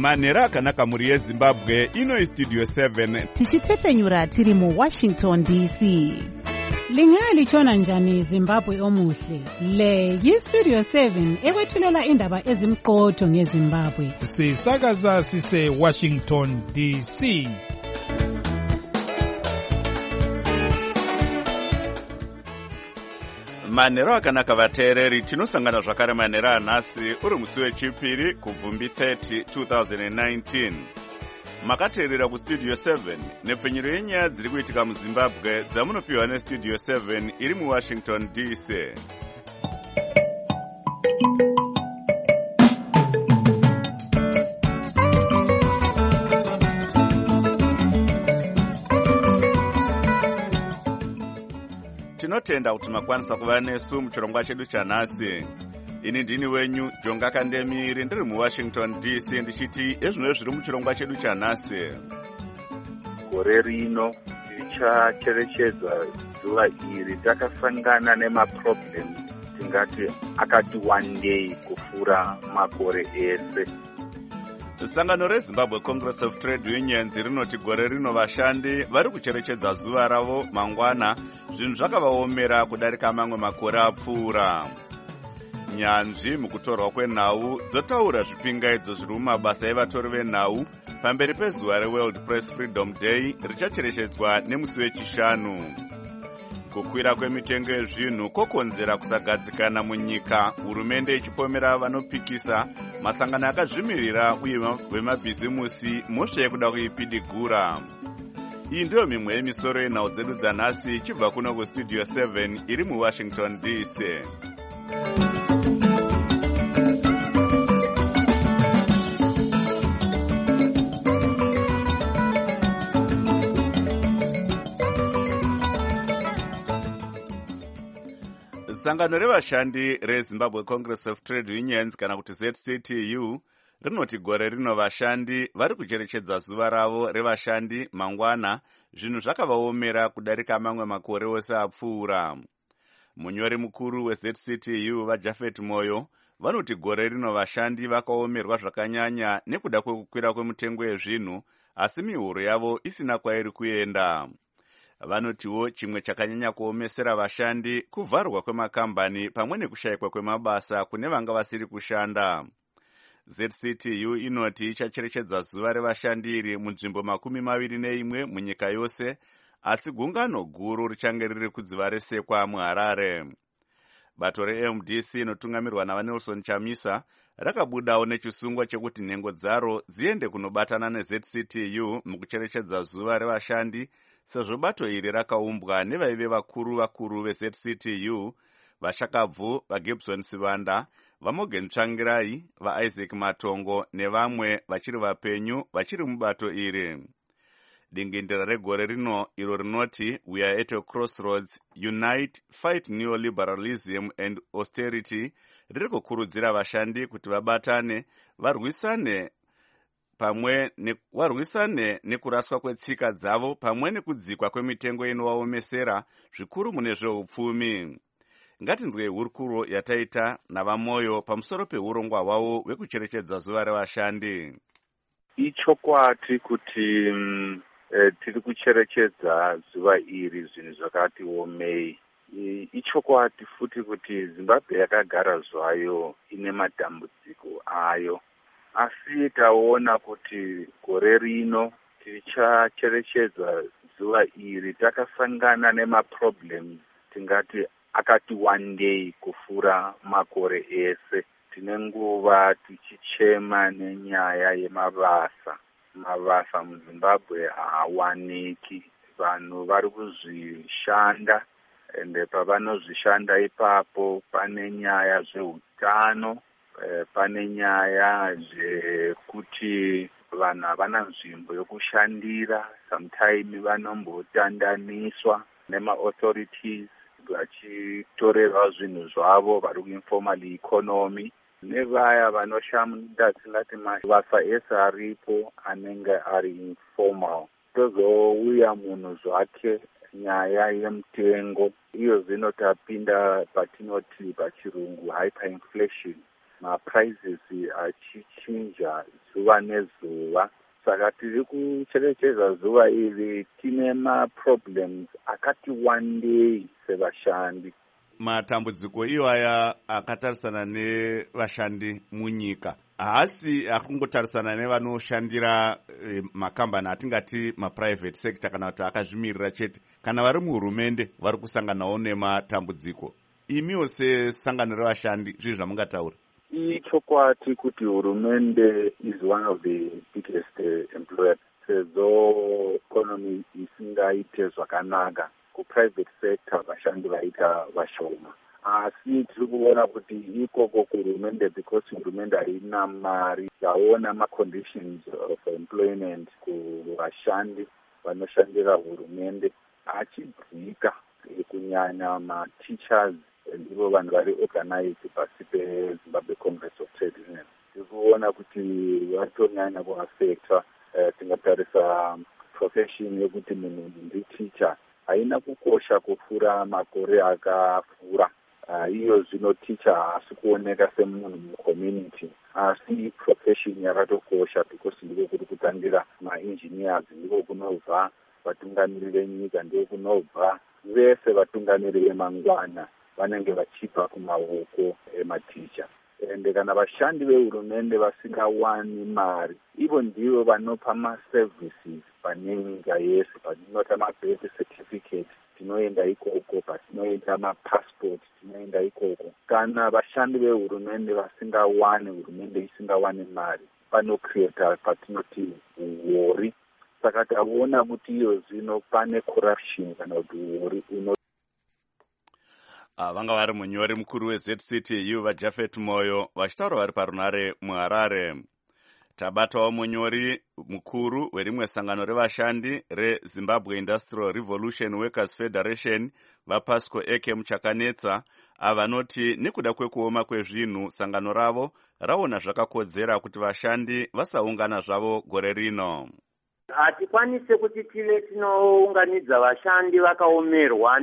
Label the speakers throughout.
Speaker 1: manhero akanaka mhuri yezimbabwe. Ino Studio 7
Speaker 2: tichitefenyura tiri muWashington DC. Lingalitshona njani Zimbabwe omuhle? Le yiStudio 7 ekwethulela indaba ezimqotho ngeZimbabwe.
Speaker 3: Sisakaza sise Washington DC.
Speaker 1: manhero akanaka vateereri, tinosangana zvakare manhero anhasi uri musi wechipiri kubvumbi 30 2019. Makateerera kuStudio 7 nepfenyuro yenyaya dziri kuitika muZimbabwe dzamunopiwa neStudio 7 iri muWashington DC. Tinotenda kuti makwanisa kuva nesu muchirongwa chedu chanhasi. Ini ndini wenyu Jonga Kandemiri, ndiri muWashington DC, ndichiti ezvino zviri muchirongwa chedu chanhasi.
Speaker 4: Gore rino tichacherechedza zuva iri takasangana nemaproblem tingati akati wandei kupfuura makore ese.
Speaker 1: Sangano reZimbabwe Congress of Trade Unions rinoti gore rino vashandi vari kucherechedza zuva ravo mangwana, zvinhu zvakavaomera kudarika mamwe makore apfuura. Nyanzvi mukutorwa kwenhau dzotaura zvipingaidzo zviri mumabasa evatori venhau pamberi pezuva reWorld Press Freedom Day richacherechedzwa nemusi wechishanu. Kukwira kwemitengo yezvinhu kokonzera kusagadzikana munyika, hurumende ichipomera vanopikisa, masangano akazvimirira uye vemabhizimusi mhosva yekuda kuipidigura. Iyi ndiyo mimwe yemisoro yenhau dzedu dzanhasi ichibva kuno kuStudio 7 iri muWashington DC. Sangano revashandi reZimbabwe Congress of Trade Unions kana kuti ZCTU rinoti gore rino vashandi vari kucherechedza zuva ravo revashandi mangwana, zvinhu zvakavaomera kudarika mamwe makore ose apfuura. Munyori mukuru weZCTU vaJafet Moyo vanoti gore rino vashandi vakaomerwa zvakanyanya nekuda kwekukwira kwemutengo yezvinhu, asi mihoro yavo isina kwairi kuenda. Vanotiwo chimwe chakanyanya kuomesera vashandi kuvharwa kwemakambani pamwe nekushayikwa kwemabasa kune vanga vasiri kushanda. ZCTU inoti ichacherechedza zuva revashandi iri munzvimbo 21 munyika yose, asi gungano guru richange riri kudziva resekwa muHarare. Bato reMDC inotungamirwa naVanelson Chamisa rakabudawo nechisungwa chekuti nhengo dzaro dziende kunobatana neZCTU mukucherechedza zuva revashandi, sezvo bato iri rakaumbwa nevaive vakuru veZCTU, vaShakabvu, vaGibson Sivanda, vaMorgan Tsvangirai, vaIsaac Matongo nevamwe vachiri vapenyu vachiri mubato iri. Dingindira regore rino iro rinoti We are at a crossroads, unite, fight neoliberalism and austerity riri kukurudzira vashandi kuti vabatane varwisane nekuraswa kwetsika dzavo pamwe nekudzikwa kwemitengo inovaomesera zvikuru mune zveupfumi. Ngatinzwe hurukuro yataita navaMoyo pamusoro peurongwa hwavo hwekucherechedza zuva revashandi.
Speaker 4: Ichokwati kuti tiri kucherechedza zuva iri zvinhu zvakati omei. Ichokwati futi kuti Zimbabwe yakagara zvayo ine matambudziko ayo. Asi taona kuti gore rino tichacherechedza zuva iri takasangana nemaproblems tingati akati wandei kupfuura makore ese. Tine nguva tichichema nenyaya yemabasa. Mabasa muZimbabwe haawaniki. Vanhu vari kuzvishanda, ende pavanozvishanda ipapo pane nyaya zveutano, pane nyaya zvekuti vanhu havana nzvimbo yokushandira. Sometime vanombotandaniswa nema-authorities vachitorerwa zvinhu zvavo vari kuinformal economy, nevaya vanoshanda tingati mabasa ese aripo anenge ari informal. Tozouya munhu zvake nyaya yemutengo, iyo zvino tapinda patinoti pachirungu hyperinflation. maprizes achichinja zuva nezuva. Saka tiri kucherechedza zuva iri tine maproblems akati wandei sevashandi.
Speaker 1: Matambudziko iwaya akatarisana nevashandi munyika haasi akungotarisana nevanoshandira makambani atingati maprivate sector kana kuti akazvimirira chete, kana vari muhurumende vari kusanganawo nematambudziko. Imiwo sesangano revashandi zvii zvamungataura?
Speaker 4: Ichokwati kuti hurumende is one of the biggest employers. Sezvo economy isingaite zvakanaka, kuprivate sector vashandi vaita vashoma. Asi tiri kuona kuti ikoko kuhurumende, because hurumende haina mari, yaona maconditions of employment kuvashandi vanoshandira hurumende achidzika, kunyanya mateachers ndivo vanhu vari organized pasi peZimbabwe Congress of Trade Unions. Tiri kuona kuti vatonyanya kuafecta. Tingatarisa profession yekuti munhu nditeacher haina kukosha kufura makore akapfuura. Iyo zvino teacher haasi kuoneka semunhu mucommunity, asi profession yakatokosha because ndiko kuri kutangira maengineers, ndiko kunobva vatungamiri venyika, ndiko kunobva vese vatungamiri vemangwana vanenge vachibva kumaoko ematicha. Ende kana vashandi vehurumende vasingawani mari, ivo ndivo vanopa maservices pane nyika yese. Patinota mabirth certificate tinoenda ikoko, patinoenda mapassport tinoenda ikoko. Kana vashandi vehurumende vasingawani, hurumende isingawani mari, panocreata patinoti uori. Saka taona kuti iyo zvino pane corruption kana kuti uori uno.
Speaker 1: Vanga vari munyori mukuru weZCTU vaJafet Moyo vachitaura vari parunare muHarare. Tabatawo munyori mukuru werimwe sangano revashandi reZimbabwe Industrial Revolution Workers Federation vaPasco Eke muchakanetsa, avanoti nekuda kwekuoma kwezvinhu sangano ravo raona zvakakodzera kuti vashandi vasaungana zvavo gore rino.
Speaker 5: Hatikwanise kuti tive tinounganidza vashandi vakaomerwa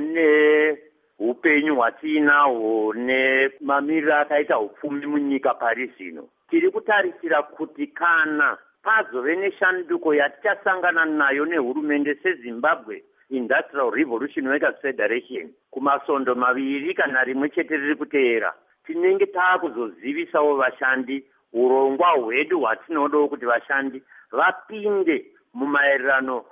Speaker 5: neupenyu hwatinahwo nemamiriro akaita upfumi munyika pari zvino. Tiri kutarisira kuti kana pazove neshanduko yatichasangana nayo nehurumende seZimbabwe Industrial Revolution Workers Federation kumasondo maviri kana rimwe chete riri kuteera, tinenge taakuzozivisawo vashandi urongwa hwedu hwatinodawo kuti vashandi vapinde mumaererano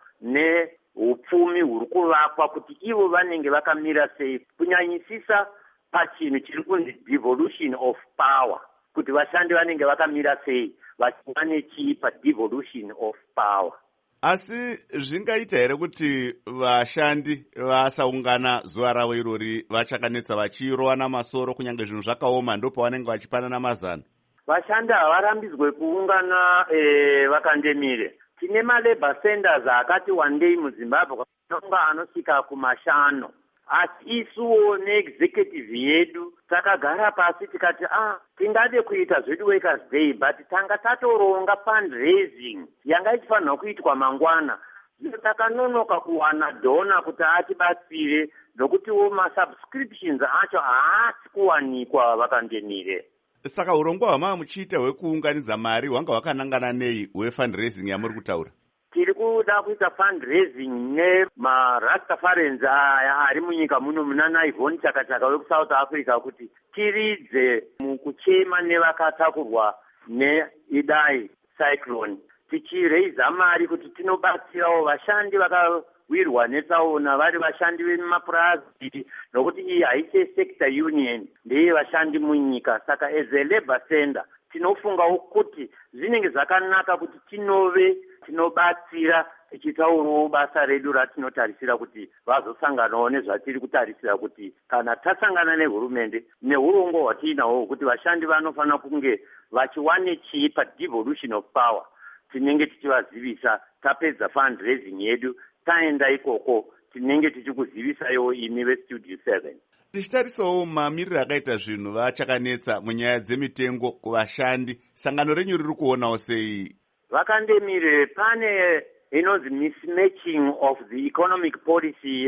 Speaker 5: neupfumi huri kuvakwa, kuti ivo vanenge vakamira sei, kunyanyisisa pachinhu chiri kunzi devolution of power, kuti vashandi vanenge vakamira sei vachiva nechii padevolution of power.
Speaker 1: Asi zvingaita here kuti vashandi vasaungana zuva ravo irori vachakanetsa vachirowana masoro kunyange zvinhu zvakaoma ndo pavanenge vachipanana mazano?
Speaker 5: Vashandi havarambidzwe kuungana vakandemire. Tine malabor centers akati wandei muZimbabwe anonga anosvika kumashanu. Asi isuwo neexecutive yedu takagara pasi tikati tingade kuita zvedu Workers Day, but tanga tatoronga fundraising yanga ichifanirwa kuitwa mangwana. Takanonoka kuwana dona kuti atibatsire, nokutiwo masubscriptions acho haasi kuwanikwa vakandemire.
Speaker 1: Saka urongwa hwamava muchiita hwekuunganidza mari hwanga hwakanangana nei hwefundraising yamuri kutaura?
Speaker 5: Tiri kuda kuita fundraising nemarastafarians aya ari munyika muno muna Ivon Chakachaka wekuSouth Africa kuti tiridze mukuchema nevakatakurwa neidai cyclone, tichireiza mari kuti tinobatsirawo vashandi vakawirwa netsaona, vari vashandi vemapurazi, nokuti iyi haisi sector union, ndeye vashandi munyika. Saka as a labor center tinofungawo kuti zvinenge zvakanaka kuti tinobatsira tichitaurawo basa redu ratinotarisira kuti vazosanganawo nezvatiri kutarisira kuti kana tasangana nehurumende neurongwa hwatiinahwo kuti vashandi vanofanira kunge vachiwane chii padevolution of power, tinenge tichivazivisa. Tapedza fundraising yedu taenda ikoko tinenge tichikuzivisayo imi veStudio 7.
Speaker 1: Tichitarisawo mamiriro akaita zvinhu vachakanetsa munyaya dzemitengo kuvashandi, sangano renyu riri kuonawo sei?
Speaker 5: Vakandemire pane inonzi mismatching of the economic policy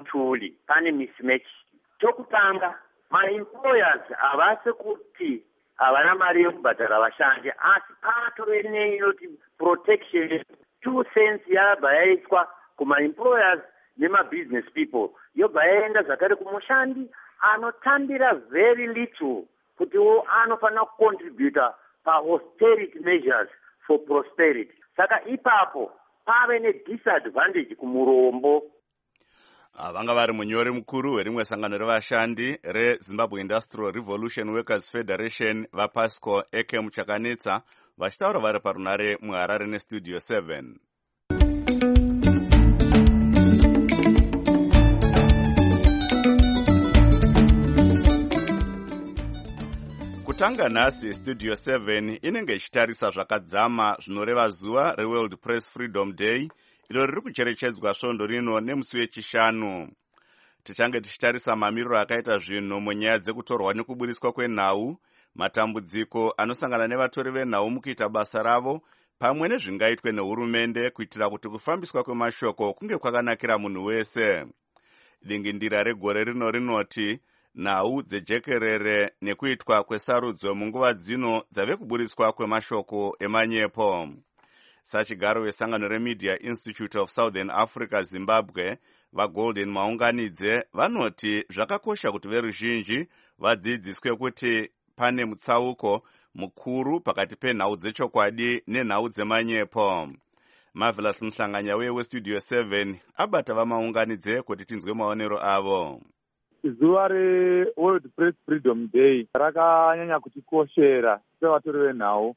Speaker 5: yavamutuli. Pane mismatch. Chokutanga, maemployers havasi kuti havana mari yekubhadhara vashandi, asi patove neinoti protection 2 cents yabva yaiswa kuma-employers nema-business people, yobva yaenda zvakare kumushandi anotambira very little kutiwo anofanira kucontributa pa-austerity measures for prosperity. Saka ipapo pave ne-disadvantage kumurombo.
Speaker 1: Vanga vari munyori mukuru werimwe sangano revashandi reZimbabwe Industrial Revolution Workers Federation vaPasco Eke Muchakanetsa vachitaura vari parunare muHarare neStudio 7. Kutanga nhasi Studio 7 inenge ichitarisa zvakadzama zvinoreva zuva reWorld Press Freedom Day iro riri kucherechedzwa svondo rino nemusi wechishanu. Tichange tichitarisa mamiriro akaita zvinhu munyaya dzekutorwa nekuburiswa kwenhau, matambudziko anosangana nevatori venhau mukuita basa ravo, pamwe nezvingaitwe nehurumende kuitira kuti kufambiswa kwemashoko kunge kwakanakira munhu wese. Dingindira regore rino rinoti nhau dzejekerere nekuitwa kwesarudzo munguva dzino dzave kuburiswa kwemashoko emanyepo. Sachigaro wesangano reMedia Institute of Southern Africa Zimbabwe vaGolden Maunganidze vanoti zvakakosha kuti veruzhinji vadzidziswe kuti pane mutsauko mukuru pakati penhau dzechokwadi nenhau dzemanyepo. Marvelous Mhlanganya weStudio 7 abata vamaunganidze kuti tinzwe maonero avo.
Speaker 4: Zuva reWorld Press Freedom Day rakanyanya kutikoshera sevatori venhau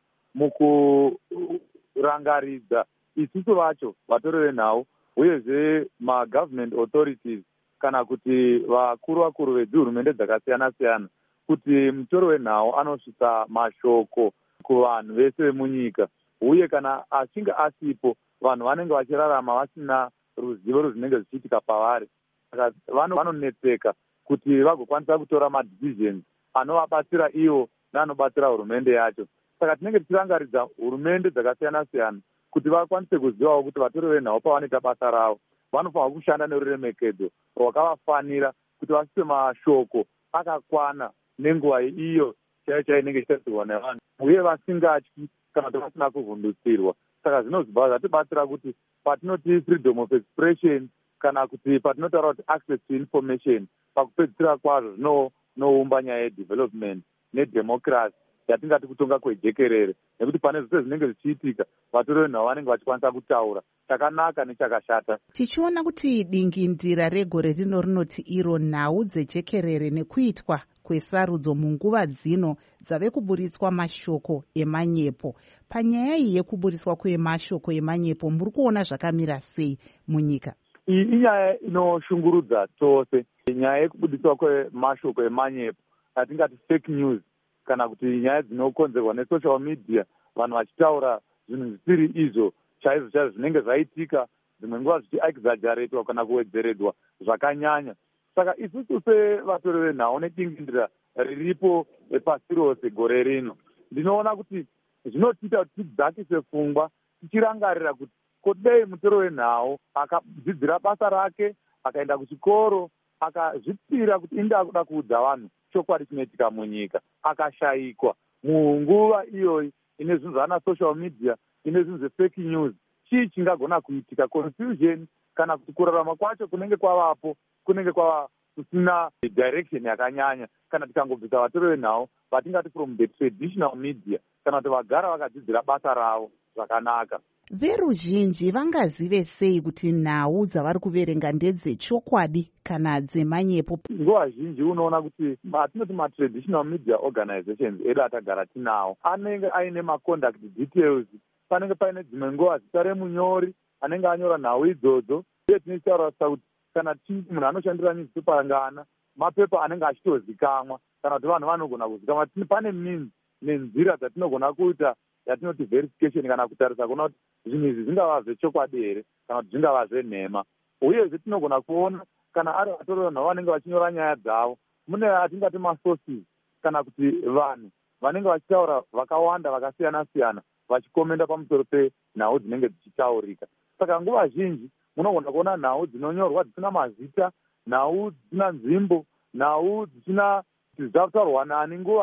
Speaker 4: mukurangaridza isusu vacho vatori venhau uyezve ma-government authorities kana kuti vakuru vedzihurumende dzakasiyana-siyana kuti mutori wenhau anosvitsa mashoko kuvanhu vese vemunyika, uye kana achinge asipo vanhu vanenge vachirarama vasina ruzivo rwezvinenge zvichiitika pavari. Saka vanonetseka kuti vagokwanisa kutora madecisions anovabatsira ivo neanobatsira hurumende yacho. Saka tinenge tichirangaridza hurumende dzakasiyana-siyana kuti vakwanise kuzivawo kuti vatori venhau pavanoita basa ravo vanofanira kushanda neruremekedzo rwakavafanira kuti vasvitse mashoko akakwana nenguva iyo chaiyo inenge ichitarisirwa nevanhu, uye vasingatyi kana kuti vasina kuvhundutsirwa. Saka zvinobva zvatibatsira kuti patinoti freedom of expression kana kuti patinotaura kuti access to information, pakupedzisira kwazvo zvinoumba nyaya yedevelopment nedemocracy yatingati kutonga kwejekerere, nekuti pane zvose zvinenge zvichiitika vatori venhau vanenge vachikwanisa kutaura chakanaka nechakashata.
Speaker 2: Tichiona kuti dingindira regore rino rinoti iro nhau dzejekerere nekuitwa kwesarudzo munguva dzino dzave kuburitswa mashoko emanyepo. Panyaya iyi yekuburiswa kwemashoko emanyepo muri kuona zvakamira sei munyika?
Speaker 4: Iyi inyaya inoshungurudza tose, nyaya yekubudiswa kwemashoko emanyepo atingati fake news, kana kuti nyaya dzinokonzerwa nesocial media, vanhu vachitaura zvinhu zvisiri izvo chaizvo zvinenge zvaitika, dzimwe nguva zvichiexaggeratwa kana kuwedzeredwa zvakanyanya. Saka isusu sevatori venhau nedingindira riripo pasi rose gore rino, ndinoona kuti zvinotiita kuti tidzakise pfungwa tichirangarira kuti kodei mutori wenhau akadzidzira basa rake, akaenda kuchikoro, akazvipira kuti inda kuda kuudza vanhu chokwadi chinoitika munyika, akashayikwa munguva iyoyi ine zvinhu zvana social media, ine zvinhu zvefake news, chii chingagona kuitika? Confusion kana kuti kurarama kwacho kunenge kwavapo, kunenge kwava kusina direction yakanyanya. Kana tikangobvisa vatori venhau vatingati from the traditional media, kana kuti vagara vakadzidzira basa ravo zvakanaka.
Speaker 2: Veruzhinji vangazive sei kuti nhau dzavari kuverenga ndedzechokwadi kana dzemanyepo?
Speaker 4: Nguva zhinji unoona kuti atinoti matraditional media organizations edu atagara tinawo anenge aine maconduct details, panenge paine dzimwe nguva zita remunyori anenge anyora nhau idzodzo, uye tinotaura kuti kana munhu anoshandira newspaper ngana mapepa anenge achitozikamwa, kana kuti vanhu vanogona kuzikamwa. Pane means nenzira dzatinogona kuita yatinoti verification kana kutarisa kuona kuti zvinhu izvi zvingava zvechokwadi here kana kuti zvingava zvenhema. Uyezve tinogona kuona kana ari vatori venhau vanenge vachinyora nyaya dzavo, mune atingati masources kana kuti vanhu vanenge vachitaura vakawanda vakasiyana-siyana vachikomenda pamusoro penhau dzinenge dzichitaurika. Saka nguva zhinji munogona kuona nhau dzinonyorwa dzisina mazita, nhau dzisina nzvimbo, nhau dzisina kuti zvichataurwa nani nguvai,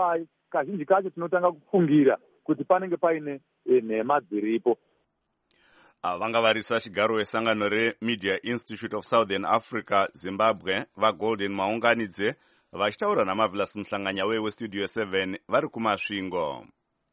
Speaker 4: kazhinji kacho tinotanga kufungira kuti panenge paine nhema dziripo.
Speaker 1: Vanga varisa chigaro wesangano reMedia Institute of Southern Africa Zimbabwe vaGolden Maunganidze vachitaura naMarvelous Muhlanganya weStudio 7 vari kumasvingo.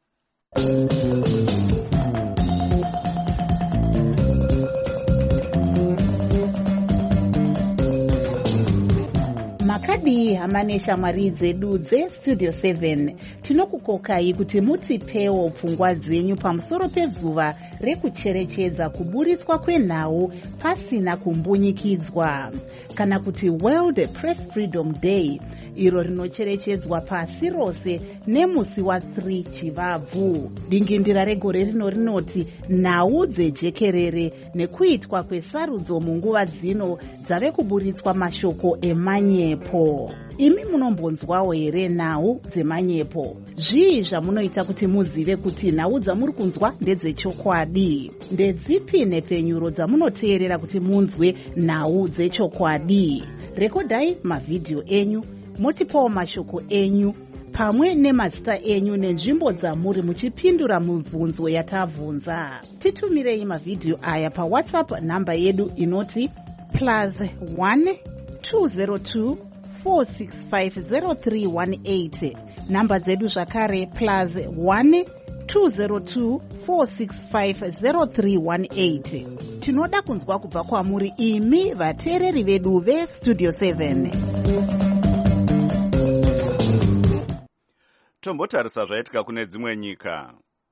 Speaker 2: Makadi hamane shamwari dzedu dzeStudio 7 tinokukokai kuti mutipewo pfungwa dzenyu pamusoro pezuva rekucherechedza kuburitswa kwenhau pasina kumbunyikidzwa, kana kuti World Press Freedom Day, iro rinocherechedzwa pasi rose nemusi wa3 Chivabvu. Dingindira regore rino rinoti nhau dzejekerere nekuitwa kwesarudzo munguva dzino dzave kuburitswa mashoko emanyepo. Imi munombonzwawo here nhau dzemanyepo? Zvii zvamunoita kuti muzive kuti nhau dzamuri kunzwa ndedzechokwadi? Ndedzipi nepfenyuro dzamunoteerera kuti munzwe nhau dzechokwadi? Rekodai mavhidhiyo enyu, motipawo mashoko enyu pamwe nemazita enyu nenzvimbo dzamuri muchipindura mibvunzo yatabvunza. Titumirei mavhidhiyo aya paWhatsApp namba yedu inoti +1 202 4650318. Namba dzedu zvakare +1 202 4650318. Tinoda kunzwa kubva kwamuri imi vateereri vedu veStudio 7.
Speaker 1: Tombotarisa zvaitika kune dzimwe nyika.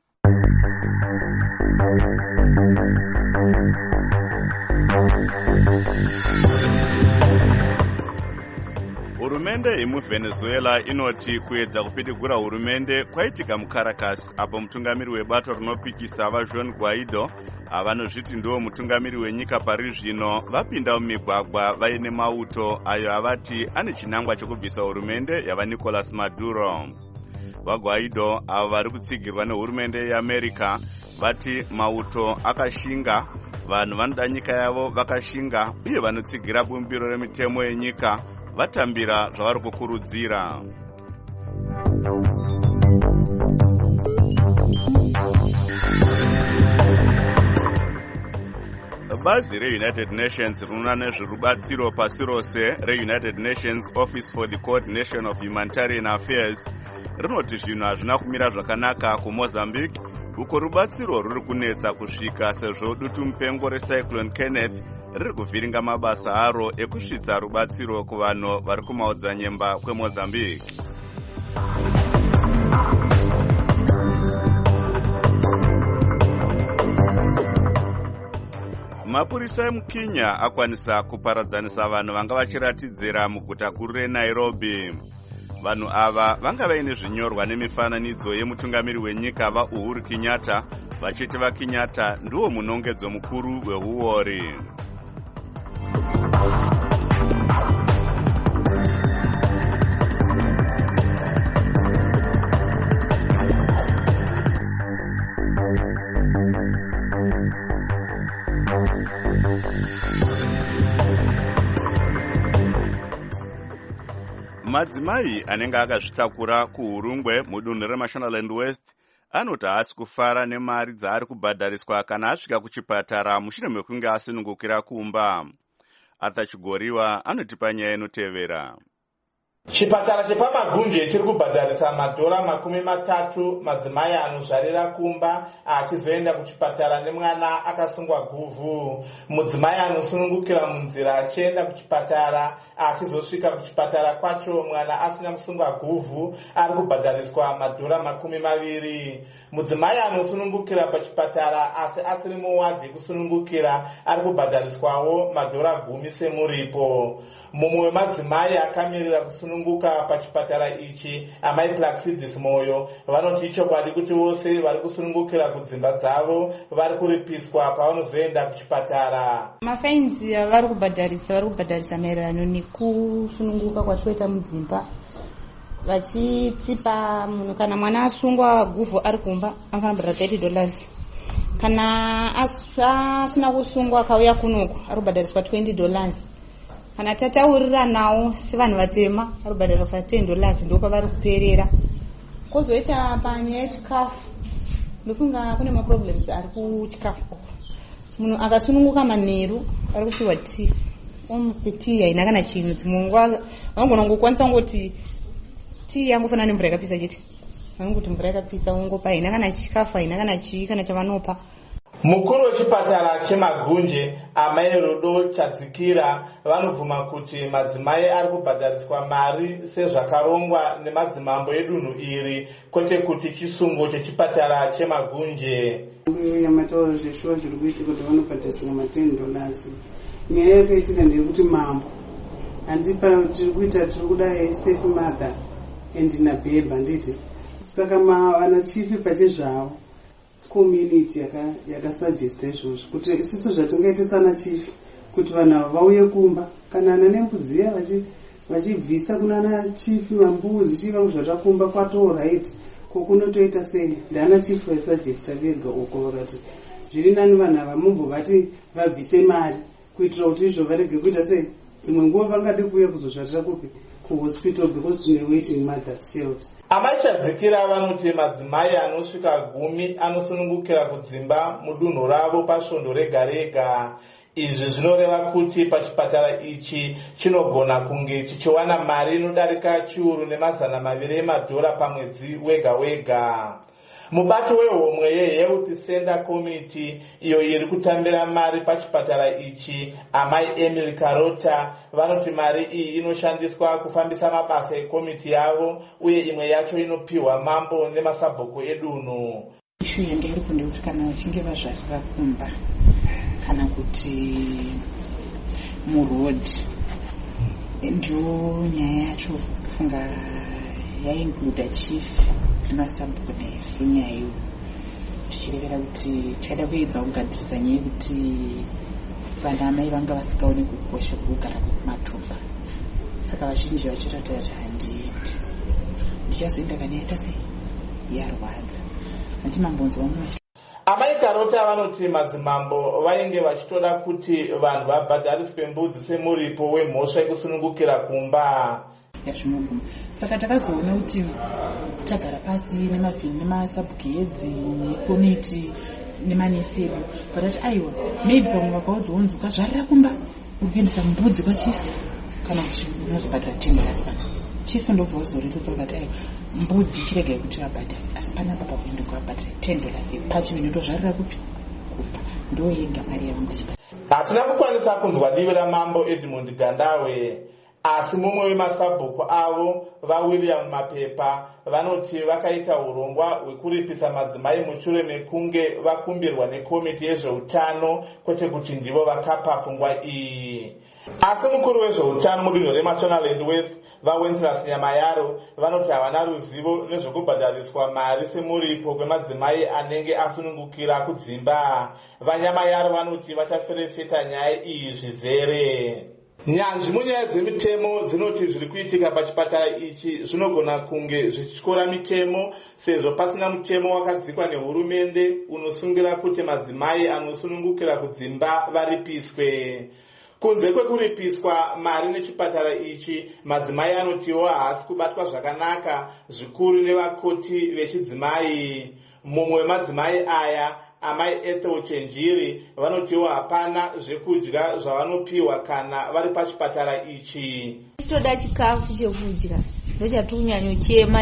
Speaker 1: Hurumende yemuVenezuela inoti kuedza kupidigura hurumende kwaitika muCaracas apo mutungamiri webato rinopikisa vaJuan Guaido avanozviti ndiwo mutungamiri wenyika pari zvino vapinda mumigwagwa vaine mauto ayo avati ane chinangwa chekubvisa hurumende yavaNicolas Maduro. VaGuaido avo vari kutsigirwa nehurumende yeAmerica vati mauto akashinga, vanhu vanoda nyika yavo vakashinga uye vanotsigira bumbiro remitemo yenyika vatambira zvavari kukurudzira. Bazi reUnited Nations rinoona nezverubatsiro pasi rose reUnited Nations Office for the Coordination of Humanitarian Affairs rinoti zvinhu hazvina kumira zvakanaka kuMozambique, uko rubatsiro ruri kunetsa kusvika sezvo dutu mupengo reCyclone Kenneth riri kuvhiringa mabasa aro ekusvitsa rubatsiro kuvanhu vari kumaodzanyemba kweMozambique. Mapurisa emuKenya akwanisa kuparadzanisa vanhu vanga vachiratidzira muguta guru reNairobi. Vanhu ava vanga vaine zvinyorwa nemifananidzo yemutungamiri wenyika vaUhuru Kenyatta vachiti vaKenyatta ndiwo munongedzo mukuru wehuori. Madzimai anenge akazvitakura kuHurungwe mudunhu reMashonaland West anoti haasi kufara nemari dzaari kubhadhariswa kana asvika kuchipatara mushure mekunge asunungukira kumba. Arthur Chigoriwa anotipa nyaya inotevera.
Speaker 6: Chipatara chepamagunje chiri kubhadharisa $30 madzimai anozvarira kumba achizoenda kuchipatara nemwana akasungwa guvhu. Mudzimai anosunungukira munzira achienda kuchipatara achizosvika kuchipatara kwacho mwana asina kusungwa guvhu ari kubhadhariswa $20. Mudzimai anosunungukira pachipatara asi asiri muwadhi kusunungukira ari kubhadhariswawo $10 semuripo. Mumwe wemadzimai akamirira kusununguka pachipatara ichi, amai Placidis Moyo, vanoti chokwadi kuti vose vari kusunungukira kudzimba dzavo vari kuripiswa pavanozoenda kuchipatara.
Speaker 7: Mafainzi vari kubhadharisa maererano nekusununguka kwatinoita mudzimba. Vachitipa munhu kana mwana asungwa guvhu ari kumba anofanira kubhadhara $30. Kana asina kusungwa akauya kunoku ari kubhadhariswa $20. Kana tataurira nawo sevanhu vatema ari kubhadhariswa $10 ndipo pavari kuperera. Kozoita panyaya yechikafu ndofunga kune maproblems ari kuchikafu uko. Munhu akasununguka manheru ari kupiwa tea, almost tea haina kana chinhu. Dzimwe nguva vangona kungokwanisa kungoti tea yangofanana nemvura yakapisa chete, vanongoti mvura yakapisa ungopa, haina kana chikafu, haina kana chii kana chavanopa.
Speaker 6: Mukuru wechipatara cheMagunje Amai Rudo Chadzikira vanobvuma kuti madzimai ari kubhadhariswa mari sezvakarongwa nemadzimambo edunhu iri, kwete kuti chisungo chechipatara cheMagunje.
Speaker 8: Yamataura zveshuwa zviri kuitika kuti vanobhadhariswa $10. Nyaya yakaitika ndeyekuti mambo handipa tiri kuita, tiri kuda safe mother and nabhebha nditi, saka vana chifi pachezvavo community yakasuggesta izvozvo kuti isiso zvatingaita sana chief kuti vanhu ava vauye kumba kana ana nembudzi iya vachibvisa kunana chief mambuzi chivangu zvatakumba kwato right kokunotoita sei. Ndana chief vaisuggesta vega uko vakati zviri nani vanhu ava mumbovati vabvise mari kuitira kuti izvo varege kuita sei. Dzimwe nguva vangade kuuya kuzozvatira kupi kuhospital because tine waiting mothers shelter.
Speaker 6: Amai Chadzikira vanoti madzimai anosvika 10 anosunungukira kudzimba mudunhu ravo pasvondo rega rega. Izvi zvinoreva kuti pachipatara ichi chinogona kunge chichiwana mari inodarika chiuru $200 pamwedzi wega wega. Mubati wehomwe yeHealth Center Committee iyo iri kutambira mari pachipatara ichi, Amai Emily Karota, vanoti mari iyi inoshandiswa kufambisa mabasa ekomiti yavo uye imwe yacho inopiwa mambo nemasabhuku edunhu.
Speaker 9: Ishu yange iri kundekuti kana vachinge vazvarira kumba kana kuti murodhi, ndio nyaya yacho kufunga yaincluda chief nemasabhuku nesenior iwo, tichirevera kuti chaida kuedza kugadzirisa nyaya yekuti vana amai vanga vasikaoni kukosha kugara kumatumba. Saka vazhinji vachiratira kuti handiendi, ndichazoenda kana yaita sei yarwadza, handi mambonzi vamwe.
Speaker 6: Amai Karota vanoti madzimambo vainge vachitoda kuti vanhu vabhadhariswe mbudzi semuripo wemhosva yekusunungukira kumba.
Speaker 9: Yazvinoguma. Saka takazoona kuti tagara pasi nemavhini nemasabhukedzi nekomiti nemanesi edu vakati aiwa maybe pamwe vakaudzaonzi ukazvarira kumba uri kuendesa mbudzi kwachifu kana kuti unozobhadhara $10 pana chifu ndobva wazoretodza vakati aiwa mbudzi chiregai kuti vabhadhare, asi panapa pakuenda kuvabhadhara $10 pachivo inotozvarira kupi kumba, ndo yega mari yavangachibhadhara.
Speaker 6: Hatina kukwanisa kunzwa divi ramambo Edmund Gandawe, asi mumwe wemasabhuku avo vaWilliam Mapepa vanoti vakaita urongwa hwekuripisa madzimai mushure mekunge vakumbirwa nekomiti yezveutano kwete kuti ndivo vakapa pfungwa iyi. Asi mukuru wezveutano mudunhu reMashonaland West vaWenceslas Nyamayaro vanoti havana ruzivo nezvekubhadhariswa mari semuripo kwemadzimai anenge asunungukira kudzimba. VaNyamayaro vanoti vachaferefeta nyaya iyi zvizere. Nyanzvi munyaya dzemitemo dzinoti zviri kuitika pachipatara ichi zvinogona kunge zvichityora mitemo sezvo pasina mutemo wakadzikwa nehurumende unosungira kuti madzimai anosunungukira kudzimba varipiswe. Kunze kwekuripiswa mari nechipatara ichi, madzimai anotiwo haasi kubatwa zvakanaka zvikuru nevakoti vechidzimai. Mumwe wemadzimai aya, Amai Ethel Chenjiri, vanotiwo hapana zvekudya zvavanopiwa kana vari pachipatara ichi.
Speaker 10: Titoda chikafu chekudya ndochatonyanyochema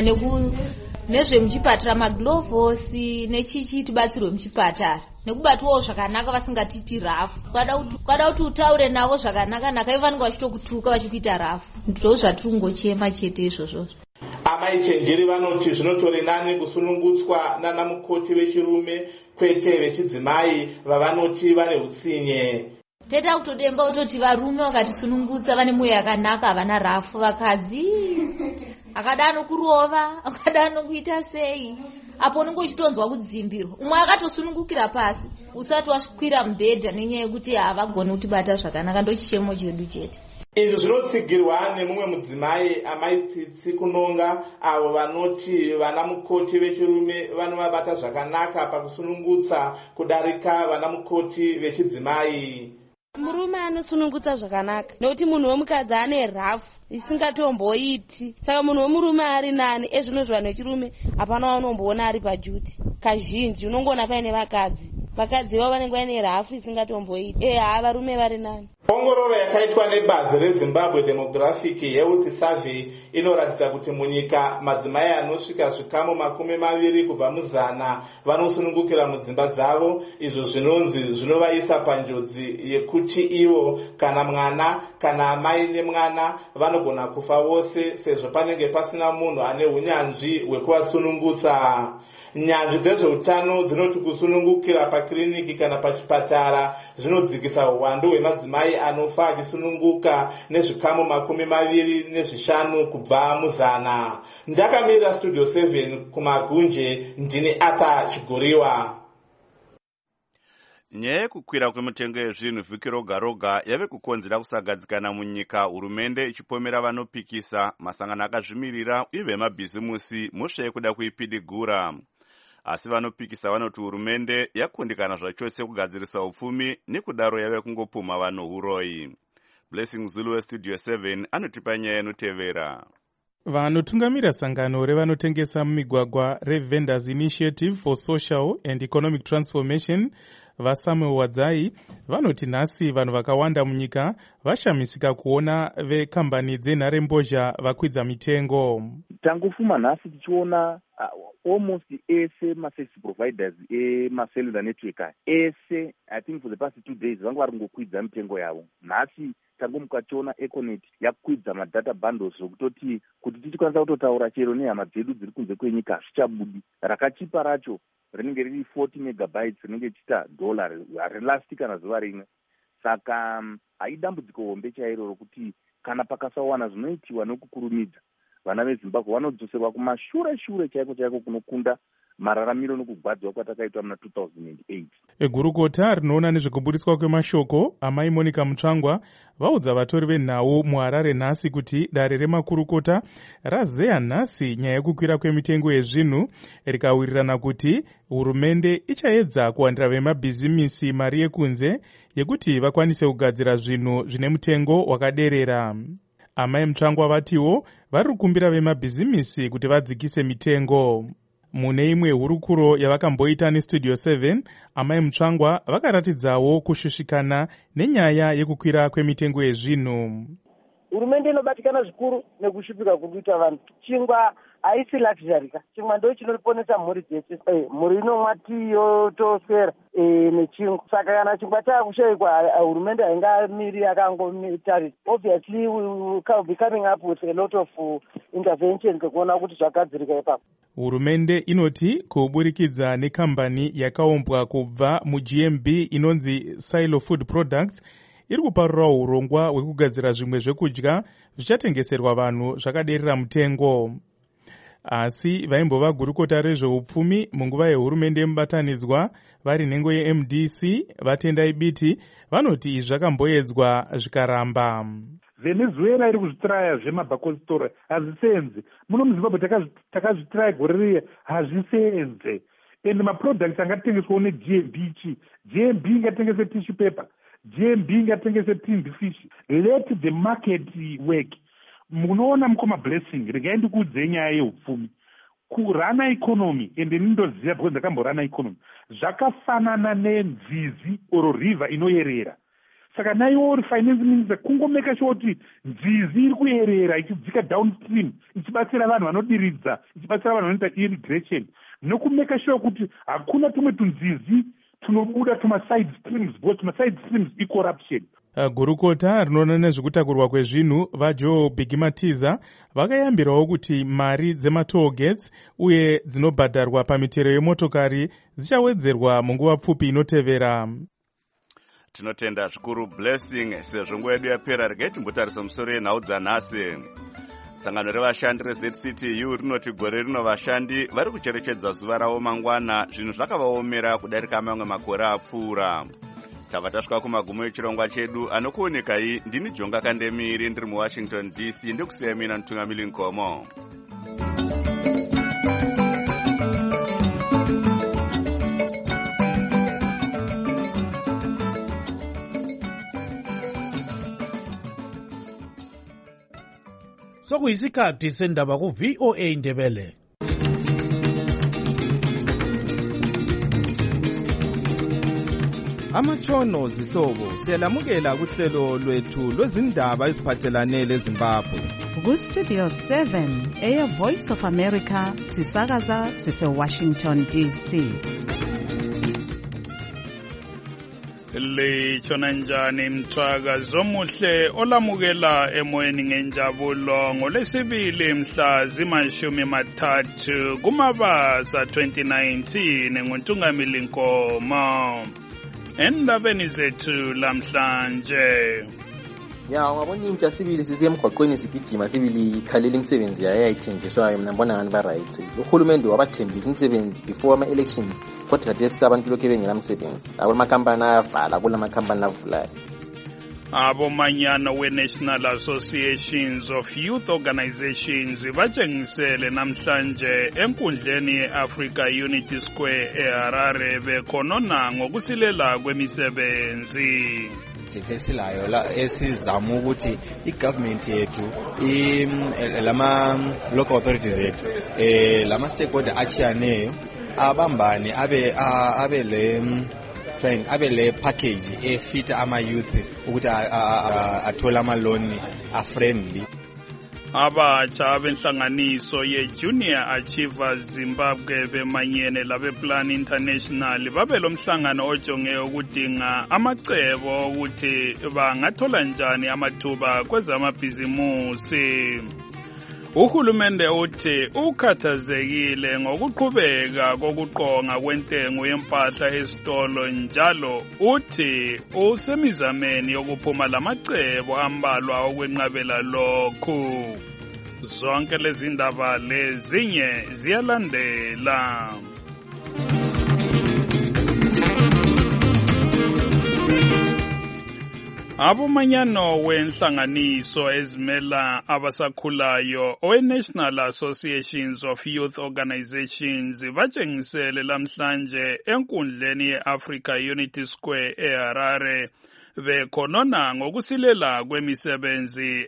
Speaker 10: nezvemuchipatara, maglovosi nechichi tibatsirwe muchipatara nekubatwawo zvakanaka vasingatiti rafu. Kwada kuti utaure navo zvakanaka naka ivanenge vachitokutuka vachikuita rafu. Ndo zvatingochema chete izvozvo.
Speaker 6: Amai Chenjiri vanoti zvinotori nani kusunungutswa nana mukoti vechirume kwete vechidzimai vavanoti vane utsinye.
Speaker 10: Teta kutodemba kutoti varume vakatisunungutsa vane mwoyo yakanaka, havana rafu. Vakadzi akadano kurova, akadano kuita sei, apo unenge uchitonzwa kudzimbirwa. Umwe akatosunungukira pasi usati waskwira mubhedha nenyaya yekuti havagoni kutibata zvakanaka. Ndo chichemo chedu chete.
Speaker 6: Izvi zvinotsigirwa nemumwe mudzimai, Amai Tsitsi Kunonga, avo vanoti vana mukoti vechirume vanovabata zvakanaka pakusunungutsa kudarika vana mukoti vechidzimai.
Speaker 11: Murume anosunungutsa zvakanaka nekuti munhu wemukadzi ane rhafu isingatomboiti. Saka munhu wemurume ari nani ezvino zvanhu vechirume hapana waunomboona ari pajuti. Kazhinji unongoona paine vakadzi vavo vanenge vaine rhafu isingatomboiti. Varume vari nani.
Speaker 6: Ongororo yakaitwa nebazi reZimbabwe Demographic Health Survey inoratidza kuti munyika madzimai anosvika zvikamu 20 kubva muzana vanosunungukira mudzimba dzavo, izvo zvinonzi zvinovaisa panjodzi yekuti ivo kana mwana kana amai nemwana vanogona kufa vose sezvo panenge pasina munhu ane unyanzvi hwekuvasunungutsa. Nyanzvi dzezveutano dzinoti kusunungukira pakiriniki kana pachipatara zvinodzikisa uwandu hwemadzimai anofa achisununguka nezvikamu 25 kubva muzana. Ndakamirira Studio 7 kumagunje, ndini Ata Chiguriwa.
Speaker 1: Nyaya yekukwira kwemitengo yezvinhu vhiki roga roga yave kukonzera kusagadzikana munyika, hurumende ichipomera vanopikisa, masangano akazvimirira uye vemabhizimusi mushe yekuda kuipidigura. Asi vanopikisa vanoti hurumende yakundikana zvachose kugadzirisa upfumi, nekudaro yave kungopumha vanhu uroi. Blessing Zulu weStudio 7 anotipa nyaya inotevera.
Speaker 3: Vanotungamira sangano revanotengesa mumigwagwa reVendors Initiative for Social and Economic Transformation vaSamuel Wadzai vanoti nhasi vanhu vakawanda munyika vashamisika kuona vekambani dzenharembozha vakwidza mitengo.
Speaker 12: Tangofuma nhasi tichiona almost ese maservice providers emacellular network ese, I think for the past 2 days vanga vari kungokwidza mitengo yavo. Nhasi tangomuka tiona Econet yakwidza madata bundles zvokutoti kuti tichikwanisa kutotaura chero nehama dzedu dziri kunze kwenyika hazvichabudi. Rakachipa racho rinenge riri 40 megabytes rinenge chiita $1 harilasti kana zuva rimwe. Saka haidambudziko hombe chairo rokuti kana pakasawana zvinoitiwa nokukurumidza vana veZimbabwe vanodzoserwa kumashure chaiko kunokunda mararamiro nokugwadzwa kwatakaitwa muna 2008.
Speaker 3: Gurukota rinoona nezvekuburitswa kwemashoko amai Monica Mutsvangwa vaudza vatori venhau muHarare nhasi kuti dare remakurukota razeya nhasi nyaya yekukwira kwemitengo yezvinhu rikawirirana kuti hurumende ichaedza kuwanira vemabhizimisi mari yekunze yekuti vakwanise kugadzira zvinhu zvine mutengo wakaderera. Amai Mutsvangwa vatiwo vari kukumbira vemabhizimisi kuti vadzikise mitengo. Mune imwe hurukuro yavakamboita neStudio 7, amai Mutsvangwa vakaratidzawo kushushikana nenyaya yekukwira kwemitengo yezvinhu.
Speaker 13: Hurumende inobatikana zvikuru nekushupika kuri kuita vanhu. Chingwa haisi luxury, chingwa ndo chinoponesa mhuri dzese. Mhuri inomwa tii yotoswera nechingwa. Saka kana chingwa chakushayikwa hurumende haingamiri yakangotarisa. Obviously we will be coming up with a lot of interventions kuona kuti zvagadzirika ipapo.
Speaker 3: Hurumende inoti kuburikidza nekambani yakaumbwa kubva muGMB inonzi Silo Food Products iri kuparura urongwa hwekugadzira zvimwe zvekudya zvichatengeserwa vanhu zvakaderera mutengo. Asi vaimbova gurukota rezveupfumi munguva yehurumende yemubatanidzwa vari nhengo yeMDC vatendai biti vanoti izvi zvakamboedzwa zvikaramba.
Speaker 14: Venezuela iri kuzvitiraya zvemabhakositora hazvisenze. Muno muZimbabwe takazvitiraya gore riye hazvisenze. Ende maproducts angatengeswawo neGMB ichi. GMB ingatengese tissue paper. GMB ingatengese tinned fish. Let the market work. Munoona mukoma Blessing regai kuudze nyaya yeupfumi. Kurana economy ende nindoziva because ndakamborana economy. Zvakafanana nenzizi oro river inoyerera. Saka naiwo finance minister kungomeka sure kuti nzizi iri kuyerera ichidzika downstream ichibatsira vanhu vanodiridza ichibatsira vanhu vanoita irrigation nokumeka sure kuti hakuna tumwe tunzizi tunobuda tumaside streams because tumaside streams icorruption.
Speaker 3: Gurukota rinoona nezvekutakurwa kwezvinhu vaJoe Bigimatiza vakayambirawo kuti mari dzematoll gates uye dzinobhadharwa pamitero yemotokari dzichawedzerwa munguva pfupi inotevera.
Speaker 1: Tinotenda zvikuru Blessing, sezvo nguva yedu yapera regai timbotarisa musoro yenhau dzanhasi. Sangano revashandi reZCTU rinoti gore rino vashandi vari kucherechedza zuva ravo mangwana, zvinhu zvakavaomera kudarika mamwe makore apfuura. Tava tasvika kumagumo echirongwa chedu, anokuonekai ndini Jonga Kandemiri ndiri muWashington DC, ndikusiya mina Mutungamiri Nkomo.
Speaker 15: sokuyisikhathi sendaba ku-VOA Indebele.
Speaker 16: Amatshono zihlobo siyalamukela kuhlelo lwethu lwezindaba eziphathelane leZimbabwe.
Speaker 17: Ku-Studio 7 Air Voice of America sisakaza sise-Washington DC.
Speaker 18: Litshona njani mthwakazi omuhle olamukela emoyeni ngenjabulo ngolwesibili mhla zima-30 kuMabasa 2019 nguNtungamili Nkomo. Endabeni zethu lamhlanje.
Speaker 19: Ungabona intsha sibili sisiya emgwaqweni sigijima sibili ikhalela imisebenzi yayo eyayithenjiswayo mina ngibona ngani ba-right. Uhulumende wabathembisa imisebenzi before ama-elections kodwa khathesi abantu lokhu bengela msebenzi. Amakhampani ayavala kulamakhampani avulayo.
Speaker 18: Abomanyano we-National Associations of Youth Organizations batshengisele namhlanje enkundleni ye-Africa Unity Square eHarare bekhonona ngokusilela kwemisebenzi.
Speaker 20: Esilayo la esizama ukuthi igovernment yethu lama local authorities yethu lama stakeholder achiyaneyo abambane abe le package efita ama youth ukuthi athola ama loan friendly.
Speaker 18: Abatsha benhlanganiso ye-Junior Achievers Zimbabwe bemanyene labe-Plan International babelo mhlangano ojonge ukudinga amacebo ukuthi bangathola njani amathuba kwezamabhizimusi. Uhulumende uthi ukhathazekile ngokuqhubeka kokuqonga kwentengo yempahla esitolo njalo uthi usemizameni yokuphuma lamacebo ambalwa okwenqabela lokhu. Zonke lezi ndaba lezinye ziyalandela. Abomanyano wenhlanganiso ezimela abasakhulayo owe-National Associations of Youth Organizations batshengisele lamhlanje enkundleni ye-Africa Unity Square eHarare bekhonona ngokusilela kwemisebenzi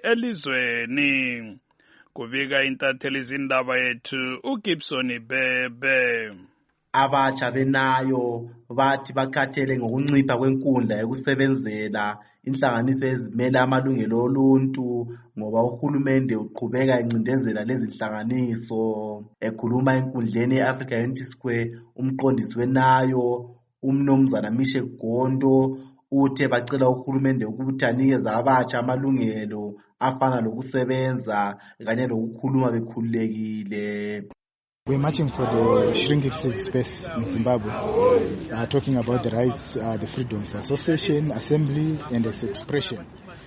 Speaker 18: elizweni. Kubika intatheli izindaba yethu uGibson Bebe.
Speaker 21: Abatsha benayo bathi bakhathele ngokuncipha kwenkundla yokusebenzela inhlanganiso ezimela amalungelo oluntu ngoba uhulumende uqhubeka encindezela lezi nhlanganiso. Ekhuluma enkundleni ye-Africa Unity Square umqondisi wenayo umnumzana Mishe Gondo uthe bacela uhulumende ukuthi anikeze abatsha amalungelo afana lokusebenza kanye lokukhuluma bekhululekile.
Speaker 22: We're marching for the shrinking civic space in Zimbabwe, talking about the rights, the freedom of association, assembly, and expression.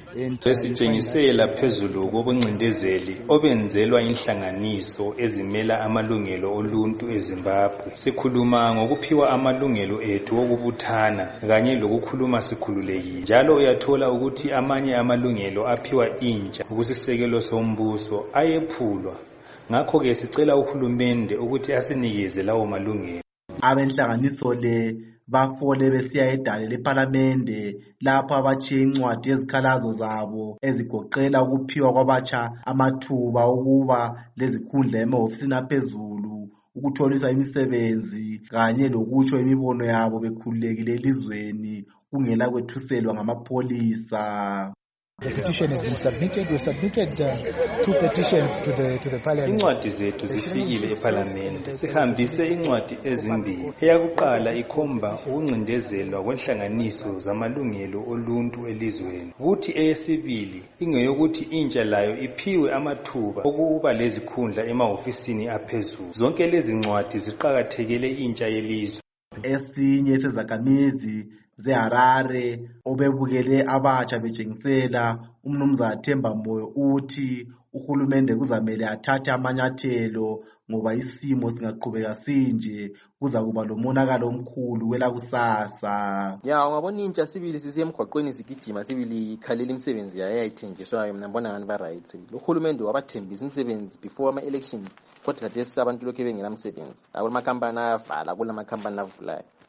Speaker 23: Sesitshengisela phezulu kobuncindezeli obenzelwa inhlanganiso ezimela amalungelo oluntu eZimbabwe. Sikhuluma ngokuphiwa amalungelo ethu okubuthana kanye lokukhuluma sikhululekile. Njalo uyathola ukuthi amanye amalungelo aphiwa intsha ukusisekelo sombuso ayephulwa. Ngakho ke sicela uhulumende ukuthi asinikeze lawo malungelo.
Speaker 21: Abenhlanganiso le bafole besiya edale leParliament lapho abatshiye incwadi ezikhalazo zabo ezigoqela ukuphiwa kwabatsha amathuba okuba lezikhundla emahofisini aphezulu, ukutholiswa imisebenzi kanye lokutsho imibono yabo bekhululekile elizweni kungela kwethuselwa ngamapholisa.
Speaker 22: The petition has been submitted. We submitted 2 petitions to the parliament.
Speaker 23: Incwadi zethu zifikile eParliament. Sihambise incwadi ezimbili. Eyakuqala ikhomba ukuncindezelwa kwenhlanganiso zamalungelo oluntu elizweni. Kuthi eyesibili ingeyokuthi intsha layo iphiwe amathuba okuba lezikhundla emahofisini aphezulu. Zonke lezi ncwadi ziqhakathekele intsha yelizwe.
Speaker 21: Esinye sezakhamizi zeHarare obebukele abatsha betshengisela umnumzana Themba Moyo uthi uhulumende kuzamele athathe amanyathelo ngoba isimo singaqhubeka sinje kuza kuba lomonakalo omkhulu kwelakusasa.
Speaker 19: Ungabona intsha sibili sisiya emgwaqweni sigijima sibili ikhalela imisebenzi yayo eyayithenjiswayo mina ngibona ngani ba-right. Uhulumende wabathembisa imisebenzi before ama-elections kodwa khathesi abantu lokhu bengela msebenzi. Amakhampani ayavala kulamakhampani avulayo.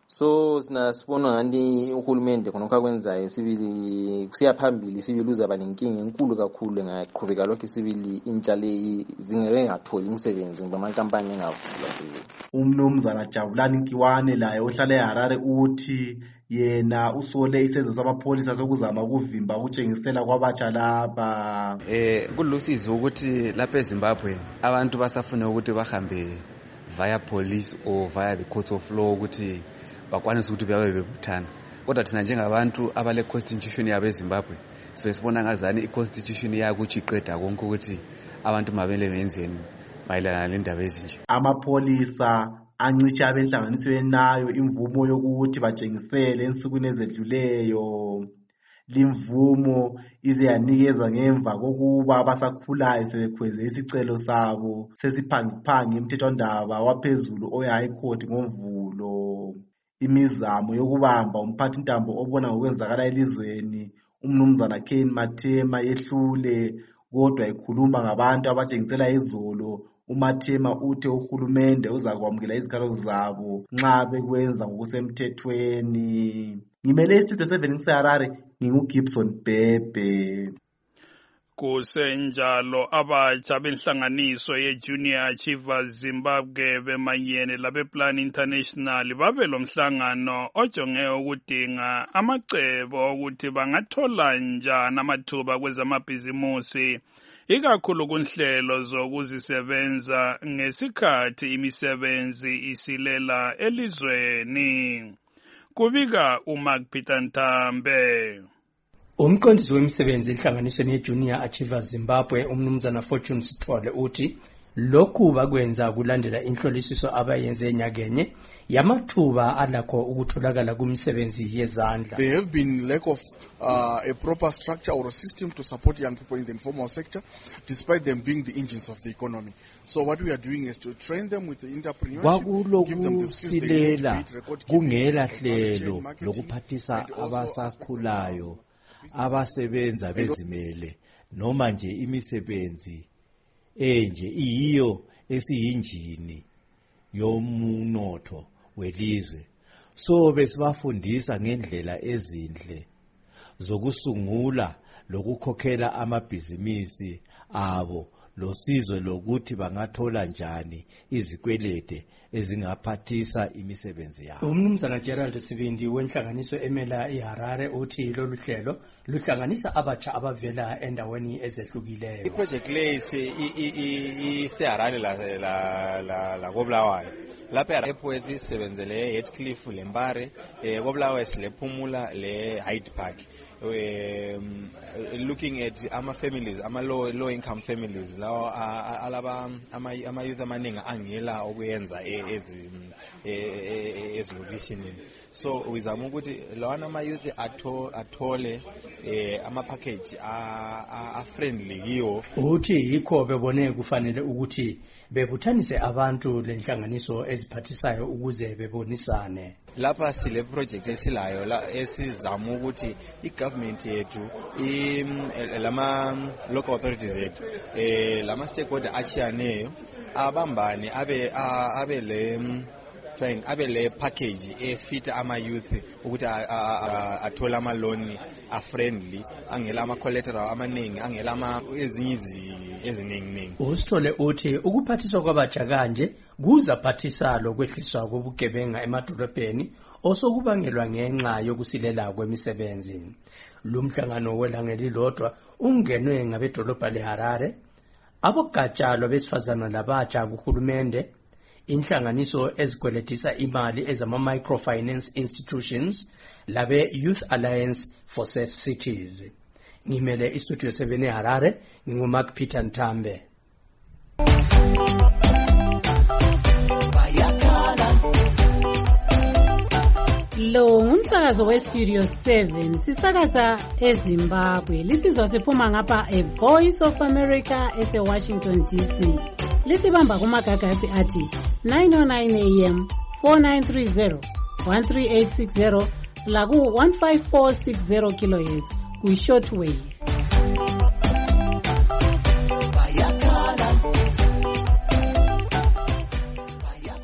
Speaker 19: so sibona ngani uhulumende khonokho kwenzayo sibili kusiya phambili sibili uzaba nenkinga enkulu kakhulu ngaqhubeka lokho sibili intsha le zingeke ngatholi imisebenzi ngoba amankampani engavula sibili.
Speaker 21: Umnumzana Jabulani Nkiwane laye ohlala eHarare uthi yena usole isenzo samapholisa sokuzama ukuvimba ukutshengisela kwabatsha lapha.
Speaker 2: Kulusizi ukuthi lapha eZimbabwe abantu basafuna ukuthi bahambe via police or via the court of law ukuthi bakwanise ukuthi babe bebuthana. Kodwa thina njengabantu abale constitution yabo eZimbabwe sibona ngazani iconstitution yakho ukuthi iqeda konke ukuthi abantu mabele benzeni mayelana nendaba ezinje.
Speaker 21: Amapholisa ancishe abenhlanganisweni nayo imvumo yokuthi batshengisele ensukwini ezedluleyo. Limvumo ize yanikezwa ngemva kokuba abasakhulayo sebekhweze isicelo sabo sesiphangiphangi emthethwandaba waphezulu oye-High Court ngoMvulo. Imizamo yokubamba umphathintambo obona ngokwenzakala elizweni umnumzana Kane Mathema yehlule, kodwa ikhuluma ngabantu abatshengisela izolo. uMathema uthe uhulumende uzakwamukela izikhalo zabo nxa bekwenza ngokusemthethweni. Ngimele istudio 7 ngiseHarare, nginguGibson Bhebhe.
Speaker 18: Kusenjalo abatsha benhlanganiso ye-Junior Achievers Zimbabwe bemanyene labeplan international babe lomhlangano ojonge ukudinga amacebo ukuthi bangathola njani amathuba kwezamabhizimusi ikakhulu kunhlelo zokuzisebenza ngesikhathi imisebenzi isilela elizweni. Kubika uMark Peter Ntambe.
Speaker 4: Umqondisi wemisebenzi enhlanganisweni ye-Junior Achievers Zimbabwe umnumzana Fortune Sithole uthi lokhu bakwenza kulandela inhlolisiso abayenze nyakenye yamathuba alakho ukutholakala kumisebenzi yezandla.
Speaker 5: There have been lack of a proper structure or a system to support young people in the informal sector despite them being the engines of the economy. So what we are doing is to train them with the entrepreneurship, give them the skills they need to meet record
Speaker 15: kungela hlelo lokuphathisa abasakhulayo abasebenza bezimele noma nje imisebenzi enje iyiyo esiyinjini yomunotho welizwe. So besibafundisa ngendlela ezinhle zokusungula lokukhokhela amabhizinisi abo losizo lokuthi bangathola njani izikwelede ezingaphathisa imisebenzi yabo.
Speaker 4: Umnumzana Gerald Sibindi wenhlanganiso emela iHarare uthi lolu hlelo luhlanganisa abatsha abavela endaweni ezehlukileyo.
Speaker 20: Iproject le iseHarare la koBulawayo. Lapha ePwethi isebenzele eHeathcliff leMbare, koBulawayo silePhumula le Hyde Park. Looking at families, low income families, ama youth amaningi angela okuyenza ezilokishini. So wizama ukuthi lawana ama youth athole ama package a friendly kiwo.
Speaker 4: Uthi yikho bebone kufanele ukuthi bebuthanise abantu lenhlanganiso eziphathisayo ukuze bebonisane.
Speaker 20: Lapha sile project esilayo la esizama ukuthi igovernment yethu lama local authorities yethu lama stakeholder achiyaneyo abambane abe le package efita ama youth ukuthi athola ama loan a friendly angela ama collateral amaningi angela ama eziningi.
Speaker 4: Usithole uthi ukuphathiswa kwabatsha kanje kuzaphathisa lokwehliswa kobugebenga emadolobheni osokubangelwa ngenxa yokusilela kwemisebenzi. Lumhlangano welangelilodwa ungenwe ngabedolobha leHarare, abogatsha lwabesifazana labatsha kuhulumende, inhlanganiso ezikweletisa imali ezama microfinance institutions labe Youth Alliance for Safe Cities. Ngimele istudio 7 eHarare, nginguMark Peter Ntambe.
Speaker 24: Lo ngumsakazo westudio 7 sisakaza eZimbabwe. Lisizwa siphuma ngapha eVoice of America eseWashington DC. Lisibamba kumagagasi athi 909 AM 4930 13860 laku 15460 kHz ku shortwave.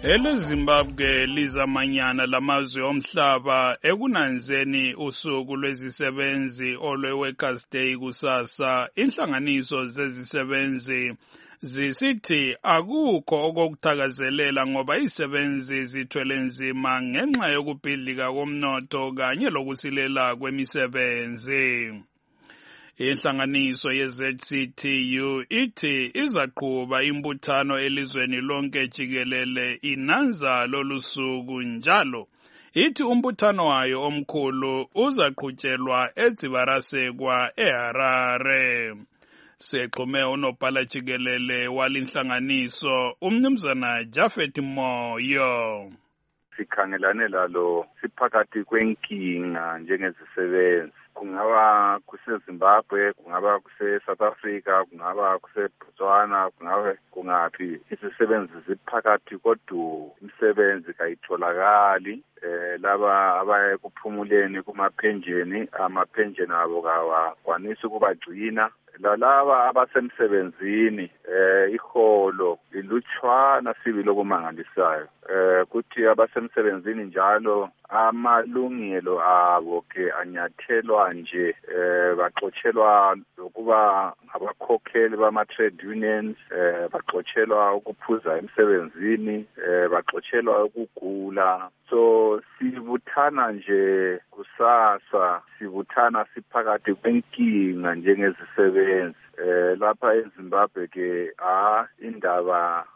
Speaker 18: EleZimbabwe lizamanyana lamazwe omhlaba ekunanzeni usuku lwezisebenzi olwe-Workers' Day kusasa. Inhlanganiso zezisebenzi zisithi akukho okokuthakazelela ngoba izisebenzi zithwele nzima ngenxa yokubhidlika komnotho kanye lokusilela kwemisebenzi. Inhlanganiso ye-ZCTU ithi izaqhuba imbuthano elizweni lonke jikelele inanza lolu suku njalo. Ithi umbuthano wayo omkhulu uzaqhutshelwa eZibarasekwa eHarare. Sexhume unobhala jikelele walinhlanganiso umnumzana Japhet Moyo.
Speaker 7: Sikhangelane lalo siphakathi kwenkinga njengezisebenzi. Kungaba kuseZimbabwe, kungaba kuse-South Africa, kungaba kuse-Botswana, kungaphi. Izisebenzi ziphakathi kodwa imisebenzi kayitholakali. Laba abaye kuphumuleni kumaphenjeni, amaphenjeni abo kawakwanisi ukubagcina. Lalaba abasemsebenzini iholo lilutshwana sibi lokumangalisayo. Kuthi abasemsebenzini njalo amalungelo abo ke anyathelwa nje, baxotshelwa ukuba abakhokheli bama-trade unions, baxotshelwa ukuphuza emsebenzini, baxotshelwa ukugula. So sibuthana nje kusasa, sibuthana siphakathi kwenkinga njengezisebenzi. Lapha eZimbabwe ke indaba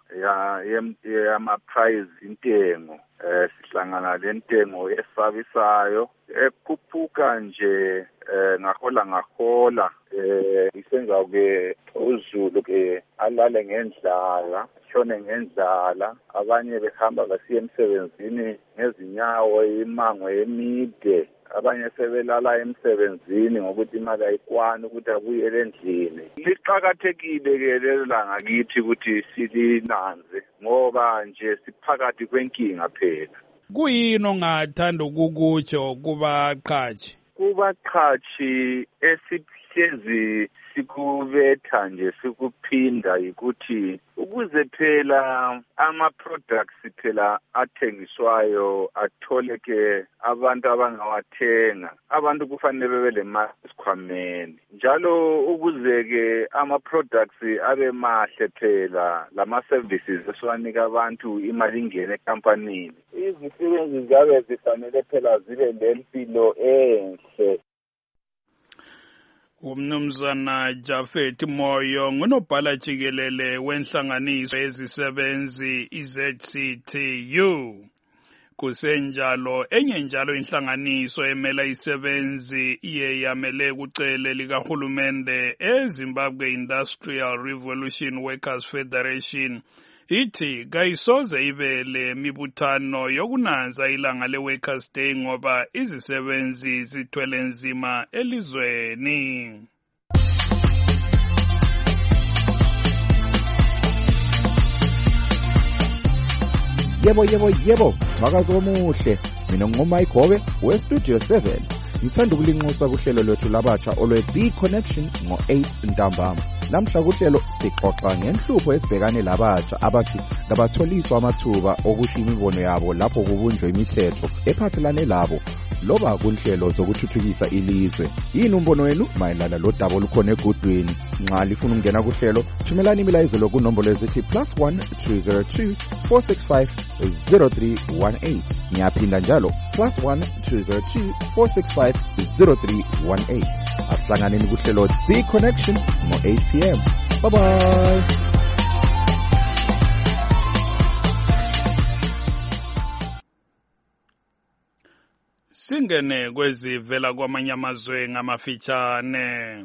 Speaker 7: yama-price intengo, sihlangana lentengo esabisayo ekhuphuka nje ngahola isenza ke uzulu ke alale ngendlala, shone ngendlala, abanye behamba basiya emsebenzini ngezinyawo imango emide, abanye sebelala emsebenzini ngokuthi imali ayikwani ukuthi abuyele endlini. Liqakathekile ke lelo langa kithi ukuthi silinanze ngoba nje siphakathi kwenkinga phela.
Speaker 18: Kuyini ongathanda ukukutsho kubaqhashi?
Speaker 7: Kubaqhashi esihlezi sikubetha nje sikuphinda yikuthi ukuze phela ama-products phela athengiswayo atholeke abantu abangawathenga, abantu kufanele bebe le mali esikhwameni. Njalo ukuze ke ama-products abe mahle phela lama-services esiwanika abantu imali ingene ekampanini, izisebenzi zabe zifanele phela zibe lempilo enhle.
Speaker 18: Umnumzana Japhet Moyo ngunobhala jikelele wenhlanganiso yezisebenzi iZCTU. Kusenjalo enye njalo inhlanganiso emela isebenzi iye yamele kucele likahulumende eZimbabwe Industrial Revolution Workers Federation ithi kayisoze ibe le mibuthano yokunanza ilanga le-Workers' Day ngoba izisebenzi zithwele nzima elizweni.
Speaker 8: Yebo, mwakazi omuhle. Mina ngingumike Gobe weStudio 7. Ngithanda ukulinxusa kuhlelo lwethu labatsha olwe-The Connection ngo-8 ntambama. Namhla kuhlelo sixoxa ngenhlupho esibhekane labatsha abathi kabatholiswa amathuba okusho imibono yabo lapho kubunjwe imithetho ephathelane labo loba kuhlelo zokuthuthukisa ilizwe. Yini umbono wenu mayelana lodaba olukhona egudwini? Nxa lifuna ukungena kuhlelo, thumelani imilayezelo kunombolo ezithi +1 202 465 0318. Ngiyaphinda njalo +1 202 465 0318. Asihlanganeni kuhlelo The Connection ngo-8 p.m. Bye bye.
Speaker 18: Singene kwezivela kwamanye amazwe ngamafitshane.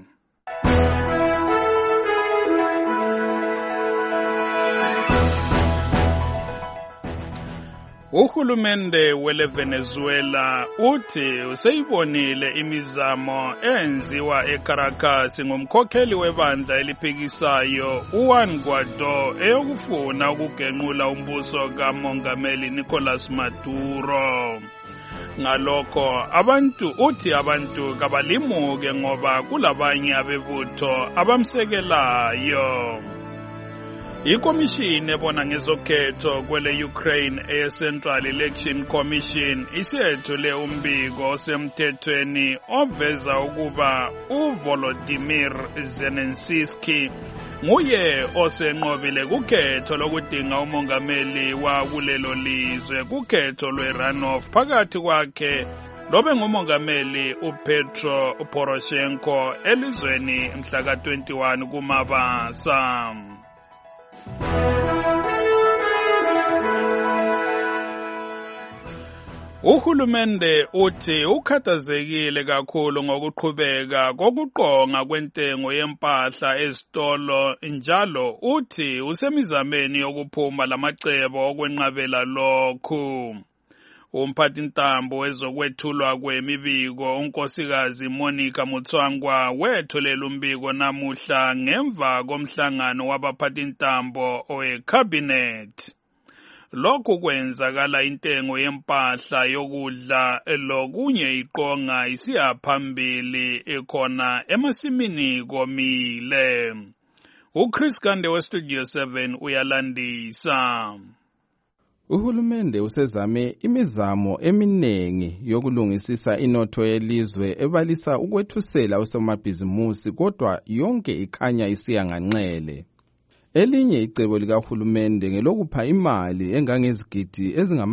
Speaker 18: Uhulumende wele Venezuela uthi useyibonile imizamo enziwa eCaracas ngumkhokheli webandla eliphikisayo uJuan Guaido eyokufuna ukugenqula umbuso kaMongameli Nicolas Maduro. Ngalokho abantu kabalimuke ngoba kulabanye abebutho abamsekelayo. Ikomishini ebona ngezokhetho kwele Ukraine Central Election Commission isiyethule umbiko osemthethweni oveza ukuba uVolodymyr Zelensky nguye osenqobile kukhetho lokudinga umongameli wa kulelo lizwe kukhetho lwe-runoff phakathi kwakhe lobe ngumongameli uPetro Poroshenko elizweni mhla ka-21 kuMabasa. Uhulumende uthi ukhathazekile kakhulu ngokuqhubeka kokuqonga kwentengo yempahla ezitolo njalo uthi usemizameni yokuphuma lamacebo okwenqabela lokhu. Umphathintambo wezokwethulwa kwemibiko unkosikazi Monica Mutswangwa wethulela umbiko namuhla ngemva komhlangano wabaphathintambo owecabinet. Lokhu kwenzakala intengo yempahla yokudla lokunye iqonga isiya phambili ekhona emasimini komile. uChris Kande weStudio 7 uyalandisa.
Speaker 16: Uhulumende usezame imizamo eminengi yokulungisisa inotho yelizwe ebalisa ukwethusela usomabhizimusi kodwa yonke ikhanya isiya nganxele. Elinye icebo likahulumende ngelokupha imali engangezigidi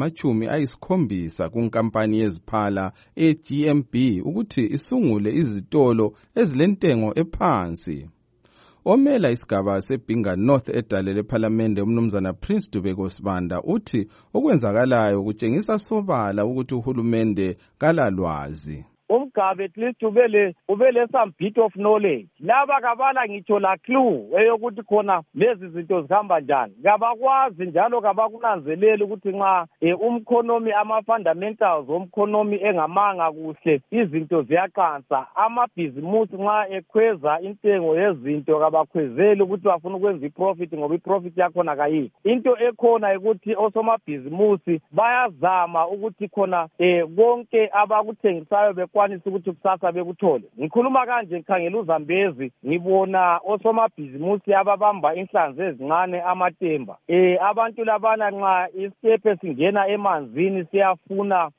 Speaker 16: ezingama-70 kunkampani yeziphala eGMB ukuthi isungule izitolo ezilentengo ephansi. Omela isigaba seBinga North edale lephalamende umnumzana Prince Dubeko Sibanda uthi okwenzakalayo kutshengisa sobala ukuthi uhulumende kalalwazi.
Speaker 6: Umgabe at least ubele some bit of knowledge. Laba kabala ngitsho la clue eyokuthi khona lezi zinto zihamba njani. Kabakwazi njalo kabakunanzelela ukuthi nxa umkhonomi ama-fundamentals omkhonomi engamanga kuhle izinto ziyaqansa. Amabhizimusi nxa ekhweza intengo yezinto kabakhwezeli ukuthi bafuna ukwenza iprofit ngoba iprofit yakhona kayikho. Into ekhona ukuthi osomabhizimusi bayazama ukuthi khona konke abakuthengisayo bekwanisa ukuthi kusasa bekuthole. Ngikhuluma kanje ngikhangela uZambezi ngibona osomabhizimusi ababamba inhlanzi ezincane amatemba. Abantu labana nxa isitepe singena emanzini siyafuna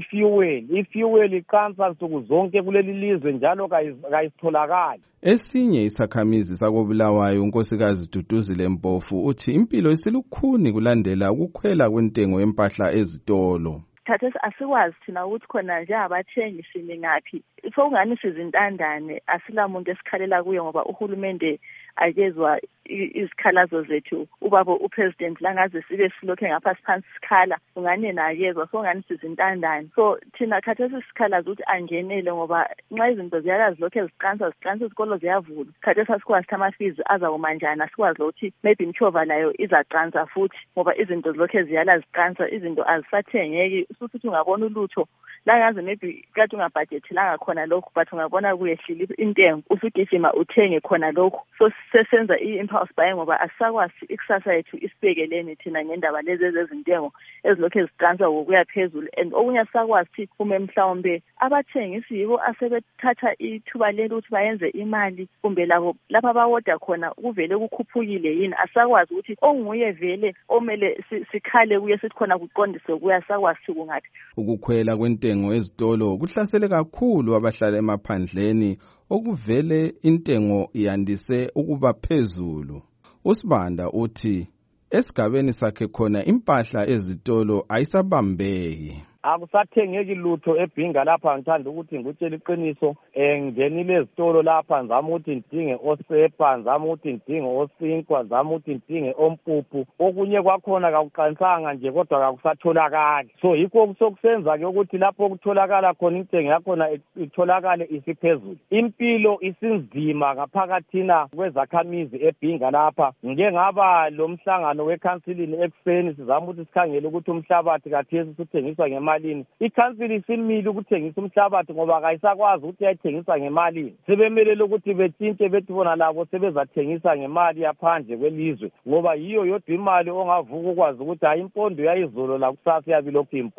Speaker 6: ifuel iqansa nsuku zonke kuleli lizwe njalo kayisitholakali.
Speaker 16: Esinye isakhamizi sakobulawayo unkosikazi Duduzile Mpofu uthi impilo isilukhuni kulandela ukukhwela kwentengo yempahla ezitolo.
Speaker 9: Thatha asikwazi thina ukuthi khona nje abathengi simi ngaphi sokungani sizintandane asilamuntu esikhalela kuye ngoba uhulumende akezwa izikhalazo zethu ubaba upresident langaze sibe silokhe ngapha siphansi sikhala ungani na akezwa sokungani sizintandane so thina khathesi sikhalaza ukuthi angenele ngoba nxa izinto ziyala zilokhe ziqansa izikolo ziyavula khathesi asikwazi ama-fees azakumanjani asikwazi ukuthi maybe imchova layo izaqansa futhi ngoba izinto zilokhe ziyala ziqansa izinto azisathengeki futhi ungabona ulutho langaze maybe kade ungabhajethilanga khona lokhu but ungabona kuyehlile intengo usugijima uthenge khona lokhu so sesenza i-impulse buying ngoba asisakwazi ikusasa yethu isibekeleni thina ngendaba lezi ezezintengo ezilokhu eziqansa ngokuya phezulu and okunye asisakwazi uma mhlawumbe abathengisi yibo asebethatha ithuba leli ukuthi bayenze imali kumbe labo lapha bawoda khona kuvele kukhuphukile yini asisakwazi ukuthi onguye vele omele sikhale kuye sithi khona kuqondise kuya sakwazi kungaphi.
Speaker 16: Ukukhwela kwentengo ezitolo kuhlasele kakhulu abahlala emaphandleni okuvele intengo yandise ukuba phezulu. uSibanda uthi esigabeni sakhe khona impahla ezitolo ayisabambeki.
Speaker 6: Akusathengeki lutho eBinga lapha ngithanda ukuthi ngikutshela iqiniso ngingenile ezitolo lapha ngizama ukuthi ngidinge osepa ngizama ukuthi ngidinge osinkwa ngizama ukuthi ngidinge ompuphu okunye kwakhona kakuqanisanga nje kodwa kakusatholakali so yikho okusokusenza ke ukuthi lapho okutholakala khona intengo yakhona itholakale isiphezulu impilo isinzima ngaphakathina kwezakhamizi eBinga lapha ngike ngaba lo mhlangano wecounseling ekseni sizama ukuthi sikhangele ukuthi umhlabathi kathesi sithengiswa ngemali ikhansili isimile ukuthengisa umhlabathi ngoba kayisakwazi ukuthi yayithengisa ngemali sebemelele ukuthi betshintshe bethi bona labo sebezathengisa ngemali yaphandle kwelizwe ngoba yiyo yodwa imali ongavuka ukwazi ukuthi hayi impondo yayizolo la kusasa yabilokhu impondo.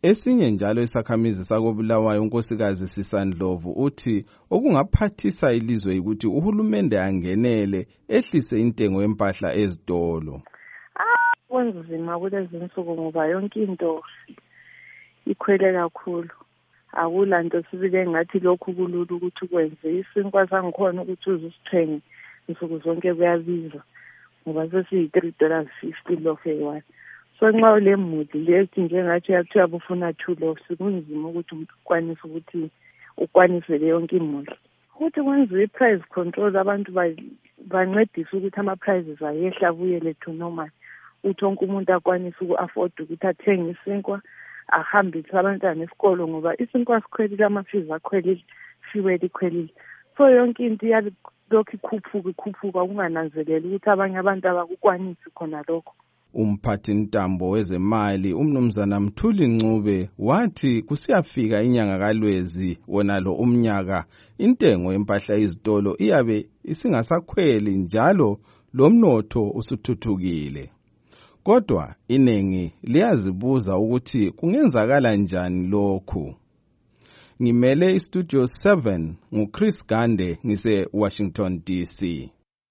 Speaker 16: Esinye njalo isakhamizi sakobulawayo unkosikazi Sisandlovu uthi okungaphathisa ilizwe ukuthi uhulumende angenele ehlise intengo yempahla ezitolo.
Speaker 9: Kunzima kulezi nsuku ngoba yonke into ikhwele kakhulu. Akulanto sibile ngathi lokhu kulula ukuthi kwenze. Isinkwa sangikhona ukuthi uzisithenge insuku zonke kuyabiza ngoba sesiyi$3.50 loaf eyi-1. So nxa ule mudi lethi njengathi uyathiwa bufuna 2 loaves kunzima ukuthi ukwanise le yonke imuli. Ukuthi kwenziwe i-price control abantu bancedise ukuthi ama-prices ayehla abuyele to normal. Uthi wonke umuntu akwanise uku-afford ukuthi athenge isinkwa ahambise abantwana esikolo ngoba isinkwa sikhwelile, amafizi akhwelile, fuel ikhwelile. So yonke into iyalokhu ikhuphuka kungananzeleli ukuthi abanye abantu abakukwanisi khona lokho.
Speaker 16: Umphathi ntambo wezemali umnumzana Mthuli Ncube wathi kusiyafika inyanga kaLwezi wonalo umnyaka intengo yempahla izitolo iyabe isingasakhweli njalo lomnotho usuthuthukile. Kodwa inengi liyazibuza ukuthi kungenzakala njani lokhu. Ngimele iStudio 7 nguChris Gande ngise Washington DC.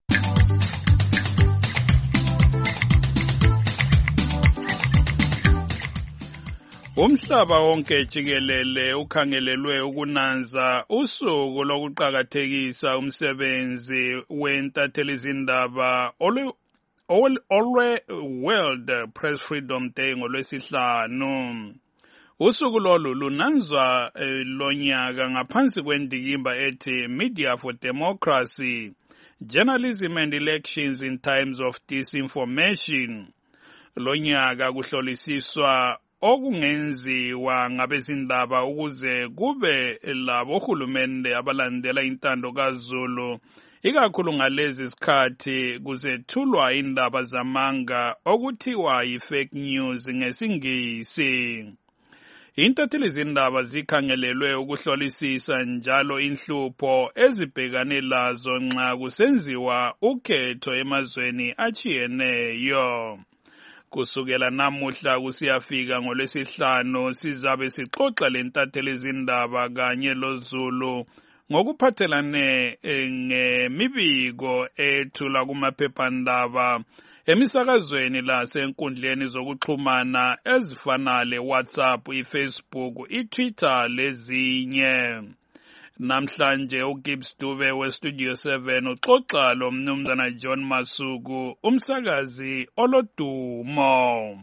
Speaker 18: Umhlaba wonke jikelele ukhangelelwe ukunanza usuku lokuqhakathekisa umsebenzi wentathelizindaba olwe-World Press Freedom Day ngolwesihlanu. Usuku lolu lunanzwa lonyaka ngaphansi kwendikimba ethi Media for Democracy, Journalism and Elections in Times of Disinformation. Lonyaka kuhlolisiswa okungenziwa ngabezindaba ukuze kube labohulumende abalandela intando kaZulu, ikakhulu ngalezi sikhathi kuzethulwa indaba zamanga okuthiwa yi-fake news ngesingisi. Intathelizindaba zikhangelelwe ukuhlolisisa njalo inhlupho ezibhekane lazo nxa kusenziwa ukhetho emazweni achiyeneyo. Kusukela namuhla kusiyafika ngolwesihlanu sizabe sixoxa lentathelizindaba kanye loZulu ngokuphathelane ngemibiko ethula kumaphephandaba emisakazweni lasenkundleni zokuxhumana ezifana le-WhatsApp, i-Facebook, i-Twitter lezinye. Namhlanje uGibbs Dube weStudio 7 uxoxa lo mnumzana John Masuku, umsakazi olodumo.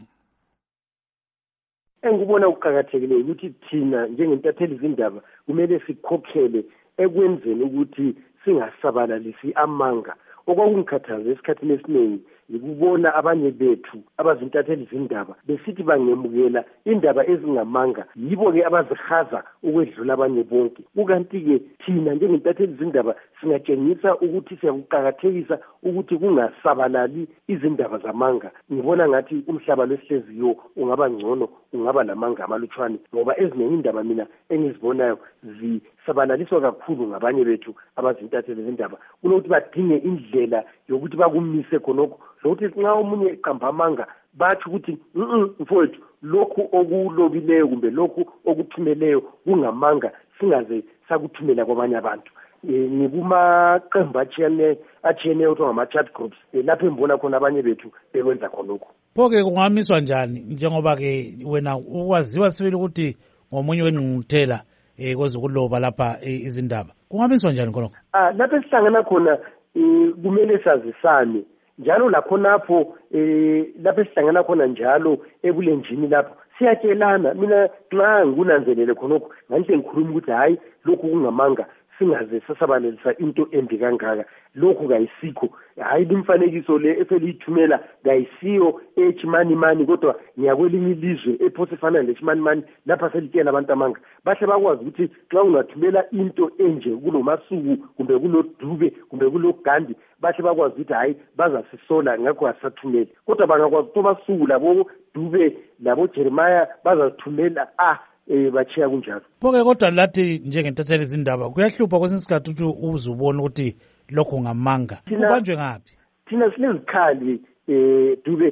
Speaker 10: Engibona ukuqhakathekile ukuthi thina njengentathelizindaba kumele sikhokhele ekwenzeni ukuthi singasabalalisi amanga. Okwakungikhathaza esikhathini esiningi ngikubona abanye bethu abazintathelizindaba besithi bangemukela indaba ezingamanga, yibo-ke abazihaza ukwedlula abanye bonke. Ukanti-ke thina njengentathelizindaba singatshengisa ukuthi siyakuqakathekisa ukuthi kungasabalali izindaba zamanga. Ngibona ngathi umhlaba lwesihleziyo ungaba ngcono, ungaba lamanga amalutshwane, ngoba ezinye indaba mina engizibonayo zisabalaliswa kakhulu ngabanye bethu abazintathelizindaba. Kunokuthi badinge indlela yokuthi bakumise khonokho, lokuthi nxa omunye eqamba amanga bathi ukuthi mfowethu lokhu okulobileyo kumbe lokhu okuthumeleyo kungamanga, singaze sakuthumela kwabanye abantu. Ngibumaqembu atshiyeneyo kuthiwa ngama-chat groups lapho engibona khona abanye bethu bekwenza khonokho.
Speaker 11: Pho-ke kungamiswa njani njengoba-ke wena ukwaziwa sibili ukuthi ngomunye wenqungquthela kwezokuloba lapha izindaba, kungamiswa njani khonokho?
Speaker 10: Lapho esihlangana khona kumele sazisane njalo lakhonapho lapho esihlangana khona njalo ebulenjini lapho siyatshelana. Mina nxa ngunanzelele khonokho nganhle ngikhuluma ukuthi hayi lokhu kungamanga, singaze sasabalelisa into embi kangaka. Lokhu kayisikho, hayi imfanekiso le eseliyithumela kayisiyo echimanimani, kodwa ngiyakwelinye ilizwe ephose efana lechimanimani lapha selitshela abantu amanga. Bahle bakwazi ukuthi xa ungathumela into enje kulomasuku kumbe kuloDube kumbe kuloGandhi, bahle bakwazi ukuthi hayi bazasisola ngakho asathumeli. Kodwa bangakwazi ukuthi basuku labo Dube labo Jeremiah bazasithumela bachiya kunjalo.
Speaker 11: Pho-ke kodwa lathi njengentathelizindaba kuyahlupha kwesinye isikhathi ukuthi uzubone ukuthi lokho ngamanga. Kubanjwe ngaphi?
Speaker 10: Thina sinezikhali Dube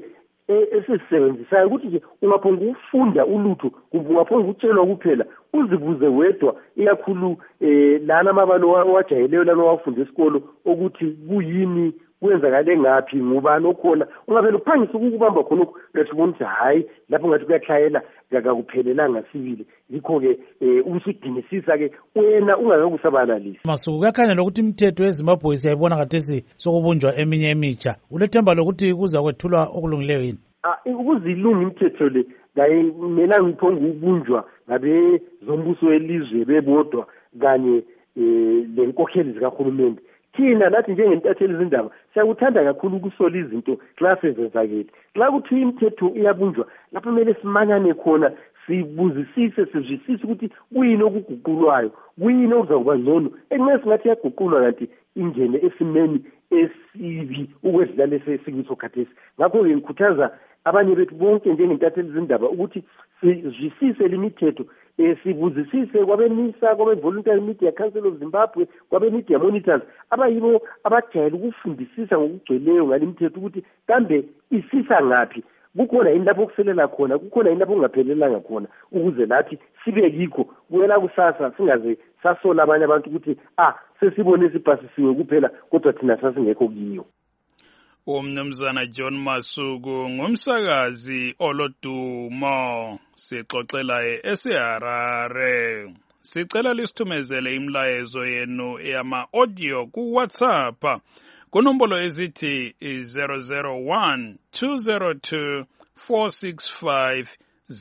Speaker 10: esisisebenzisayo ukuthi nje ungaphonga ukufunda ulutho kumbe ungaphonga ukutshelwa kuphela uzibuze wedwa ikakhulu lana amabalo wajayeleyo lana wafunda esikolo ukuthi kuyini kwenzakale ngaphi ngubani okhona ungavele uphangise ukubamba khonokho lesibona ukuthi hayi lapho ngathi kuyahlayela kakuphelelanga sibili yikho-ke usudinisisa-ke wena ungakakusabalalisi
Speaker 11: Masuku kuyakhanya lokuthi imithetho yeZimbabwe siyayibona khathesi sokubunjwa eminye emitsha ulethemba lokuthi kuza kwethulwa okulungileyo yini
Speaker 10: ukuzilunga imithetho le mina ngiphonga ukubunjwa ngabe zombuso welizwe bebodwa kanye lenkokheli zikahulumende thina nathi njengentatheli izindaba siyakuthanda kakhulu ukusola izinto xa sezenzakele xa kuthiwa imithetho iyabunjwa lapho kumele simanyane khona sibuzisise sizwisise ukuthi kuyini okuguqulwayo kuyini okuzakuba ngcono ekumele singathi iyaguqulwa kanti ingene esimeni esibi ukwedlula lesesikuso khathesi ngakho-ke ngikhuthaza abanye bethu bonke njengentatheli izindaba ukuthi sizwisise limithetho sibuzisise kwabenisa kwabe-Voluntary Media Council of Zimbabwe kwabe-Media Monitors abayibo abajayele ukufundisisa ngokugcweleyo ngale mithetho ukuthi kambe isisa ngaphi kukhona yini lapho okuselela khona kukhona yini lapho kungaphelelanga khona ukuze lathi sibe kikho kuyela kusasa singaze sasola abanye abantu ukuthi sesibone sipasisiwe kuphela kodwa thina sasingekho kiyo.
Speaker 18: Umnumzana John Masuku ngumsakazi olodumo sixoxela eSeharare. Sicela lisithumezele imlayezo yenu yama-audio ku-WhatsApp kunombolo ezithi 001 202 465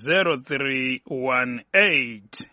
Speaker 18: 0318.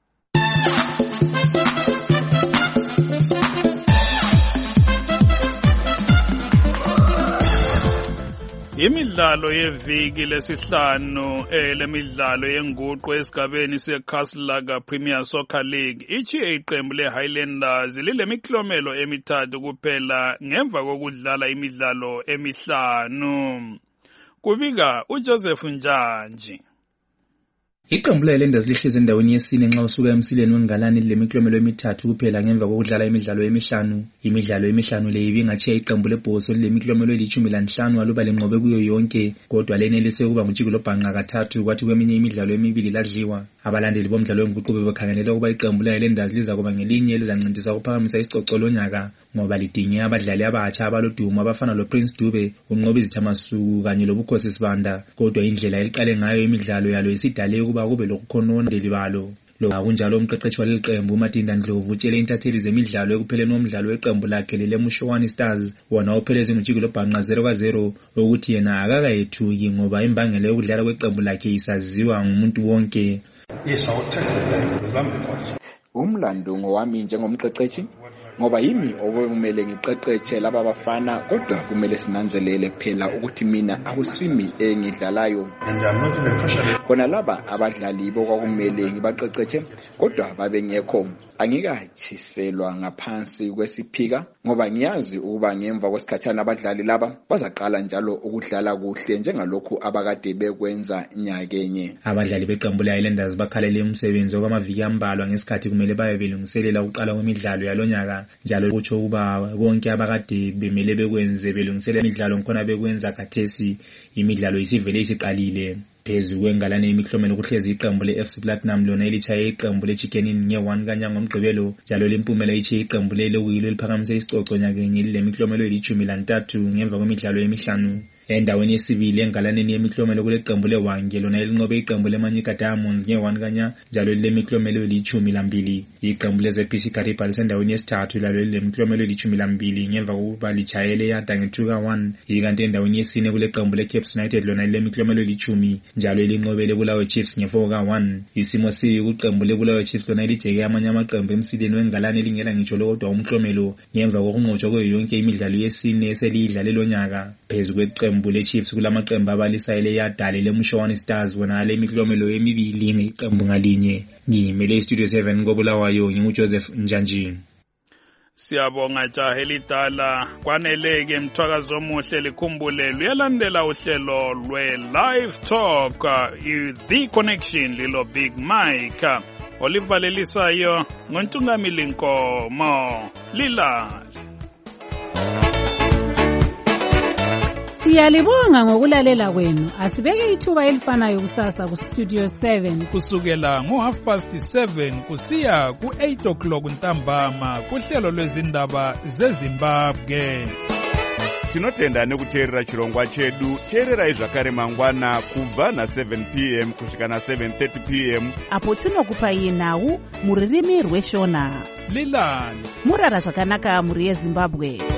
Speaker 18: Imidlalo yeviki lesihlanu lemidlalo yenguqu esigabeni seCastle Premier Soccer League ichiye iqembu leHighlanders lilemiklomelo emithathu kuphela ngemva kokudlala imidlalo emihlanu. Kubika uJoseph Njanji.
Speaker 3: Iqembu leHighlanders lihlezi endaweni yesine nxa usuka emsileni wengalani lemiklomelo emithathu kuphela ngemva kokudlala imidlalo emihlanu. Imidlalo emihlanu le ibingatshiya iqembu lebhoso lemiklomelo eli-15 aluba lenqobe kuyo yonke kodwa lenelise ukuba ngujikelo bhanqa kathathu kwathi kweminye imidlalo emibili ladliwa. Abalandeli bomdlalo wenguqu bebekhangelela ukuba iqembu leHighlanders liza kuba ngelinye elizancedisa ukuphakamisa isicoco lonyaka ngoba lidinge abadlali abatsha abalodumo abafana loPrince Dube, uNqobi Zithamasuku kanye loBukhosi Sibanda kodwa indlela eliqale ngayo imidlalo yalo isidale ukuba kube lokukhonondeli balo. Kunjalo umqeqeshi waleli qembu uMatinda Ndlovu utshele intatheli zemidlalo ekupheleni komdlalo weqembu lakhe leMushowani Stars wona upheleze ngojikelo bhanqa 0-0 ukuthi yena akakayethuki ngoba imbangela yokudlala kweqembu lakhe isaziwa ngumuntu wonke.
Speaker 12: Umlando ngowami njengomqeqeshi ngoba yimi okumele ngiqeqeshe laba bafana kodwa kumele sinanzelele phela ukuthi mina akusimi engidlalayo khona laba abadlali bokwakumele ngibaqeqeshe kodwa babe ngekho angikatshiselwa ngaphansi kwesiphika ngoba ngiyazi ukuba ngemva kwesikhatshana abadlali laba bazaqala njalo ukudlala kuhle njengalokhu abakade bekwenza nyakenye.
Speaker 3: Abadlali beqembu leHighlanders bakhalele umsebenzi okwamaviki ambalwa ngesikhathi kumele babe belungiselela ukuqala kwemidlalo yalonyaka njalo kutsho ukuba konke abakade bemele bekwenze belungiselela imidlalo ngikhona bekwenza khathesi imidlalo isivele isiqalile. Phezu kwengalane imiklomelo kuhlezi iqembu leFC Platinum lona elichaye iqembu leChickenini nge-1 kanyanga ngomgqibelo njalo lempumela ichiye iqembu lelokuyilo eliphakamise isicoco nyakenye lemiklomelo eli-13 ngemva kwemidlalo emihlanu. Endaweni yesibili engalaneni yemiklomelo kule qembu leWange lona elinqobe iqembu leManyika Diamonds nge-1 kanya njalo lemiklomelo eli-12. Iqembu leZPC Kariba lisendaweni yesithathu lalo lemiklomelo eli-12 ngemva kokuba lichayele yada nge-2-1. Ikanti endaweni yesine kule qembu leCaps United lona lemiklomelo eli-10 njalo elinqobele Bulawayo Chiefs nge-4-1. Isimo sibi kuqembu leBulawayo Chiefs lona elijeke amanye amaqembu emsileni wengalane elingela ngitsho kodwa umklomelo ngemva kokunqotshwa kuyo yonke imidlalo yesine eselidlale lonyaka. Phezu kweqembu leChiefs kulamaqembu abalisayele yadale leMushowani Stars wona lemiklomelo emibili ngeqembu ngalinye. Ngimele iStudio 7 ngobulawayo nginguJoseph Njanji.
Speaker 18: Siyabonga jaha elidala kwaneleke mthwakazo omuhle likhumbule luyalandela uhlelo lwe-Live Talk The Connection lilo Big Mike olivalelisayo ngontungamili Nkomo Lila.
Speaker 24: Siyalibonga ngokulalela kwenu. Asibeke ithuba elifanayo kusasa ku Studio 7
Speaker 18: kusukela ngo7:30 kusiya ku8 o'clock ntambama kuhlelo lwezindaba zeZimbabwe.
Speaker 1: Tinotenda nekuteerera chirongwa chedu. Teererai zvakare mangwana kubva na7 p.m. kusvika na7:30 p.m.
Speaker 13: apo tinokupai nhau muririmi rweshona.
Speaker 18: Lilani
Speaker 13: murara zvakanaka muri yeZimbabwe.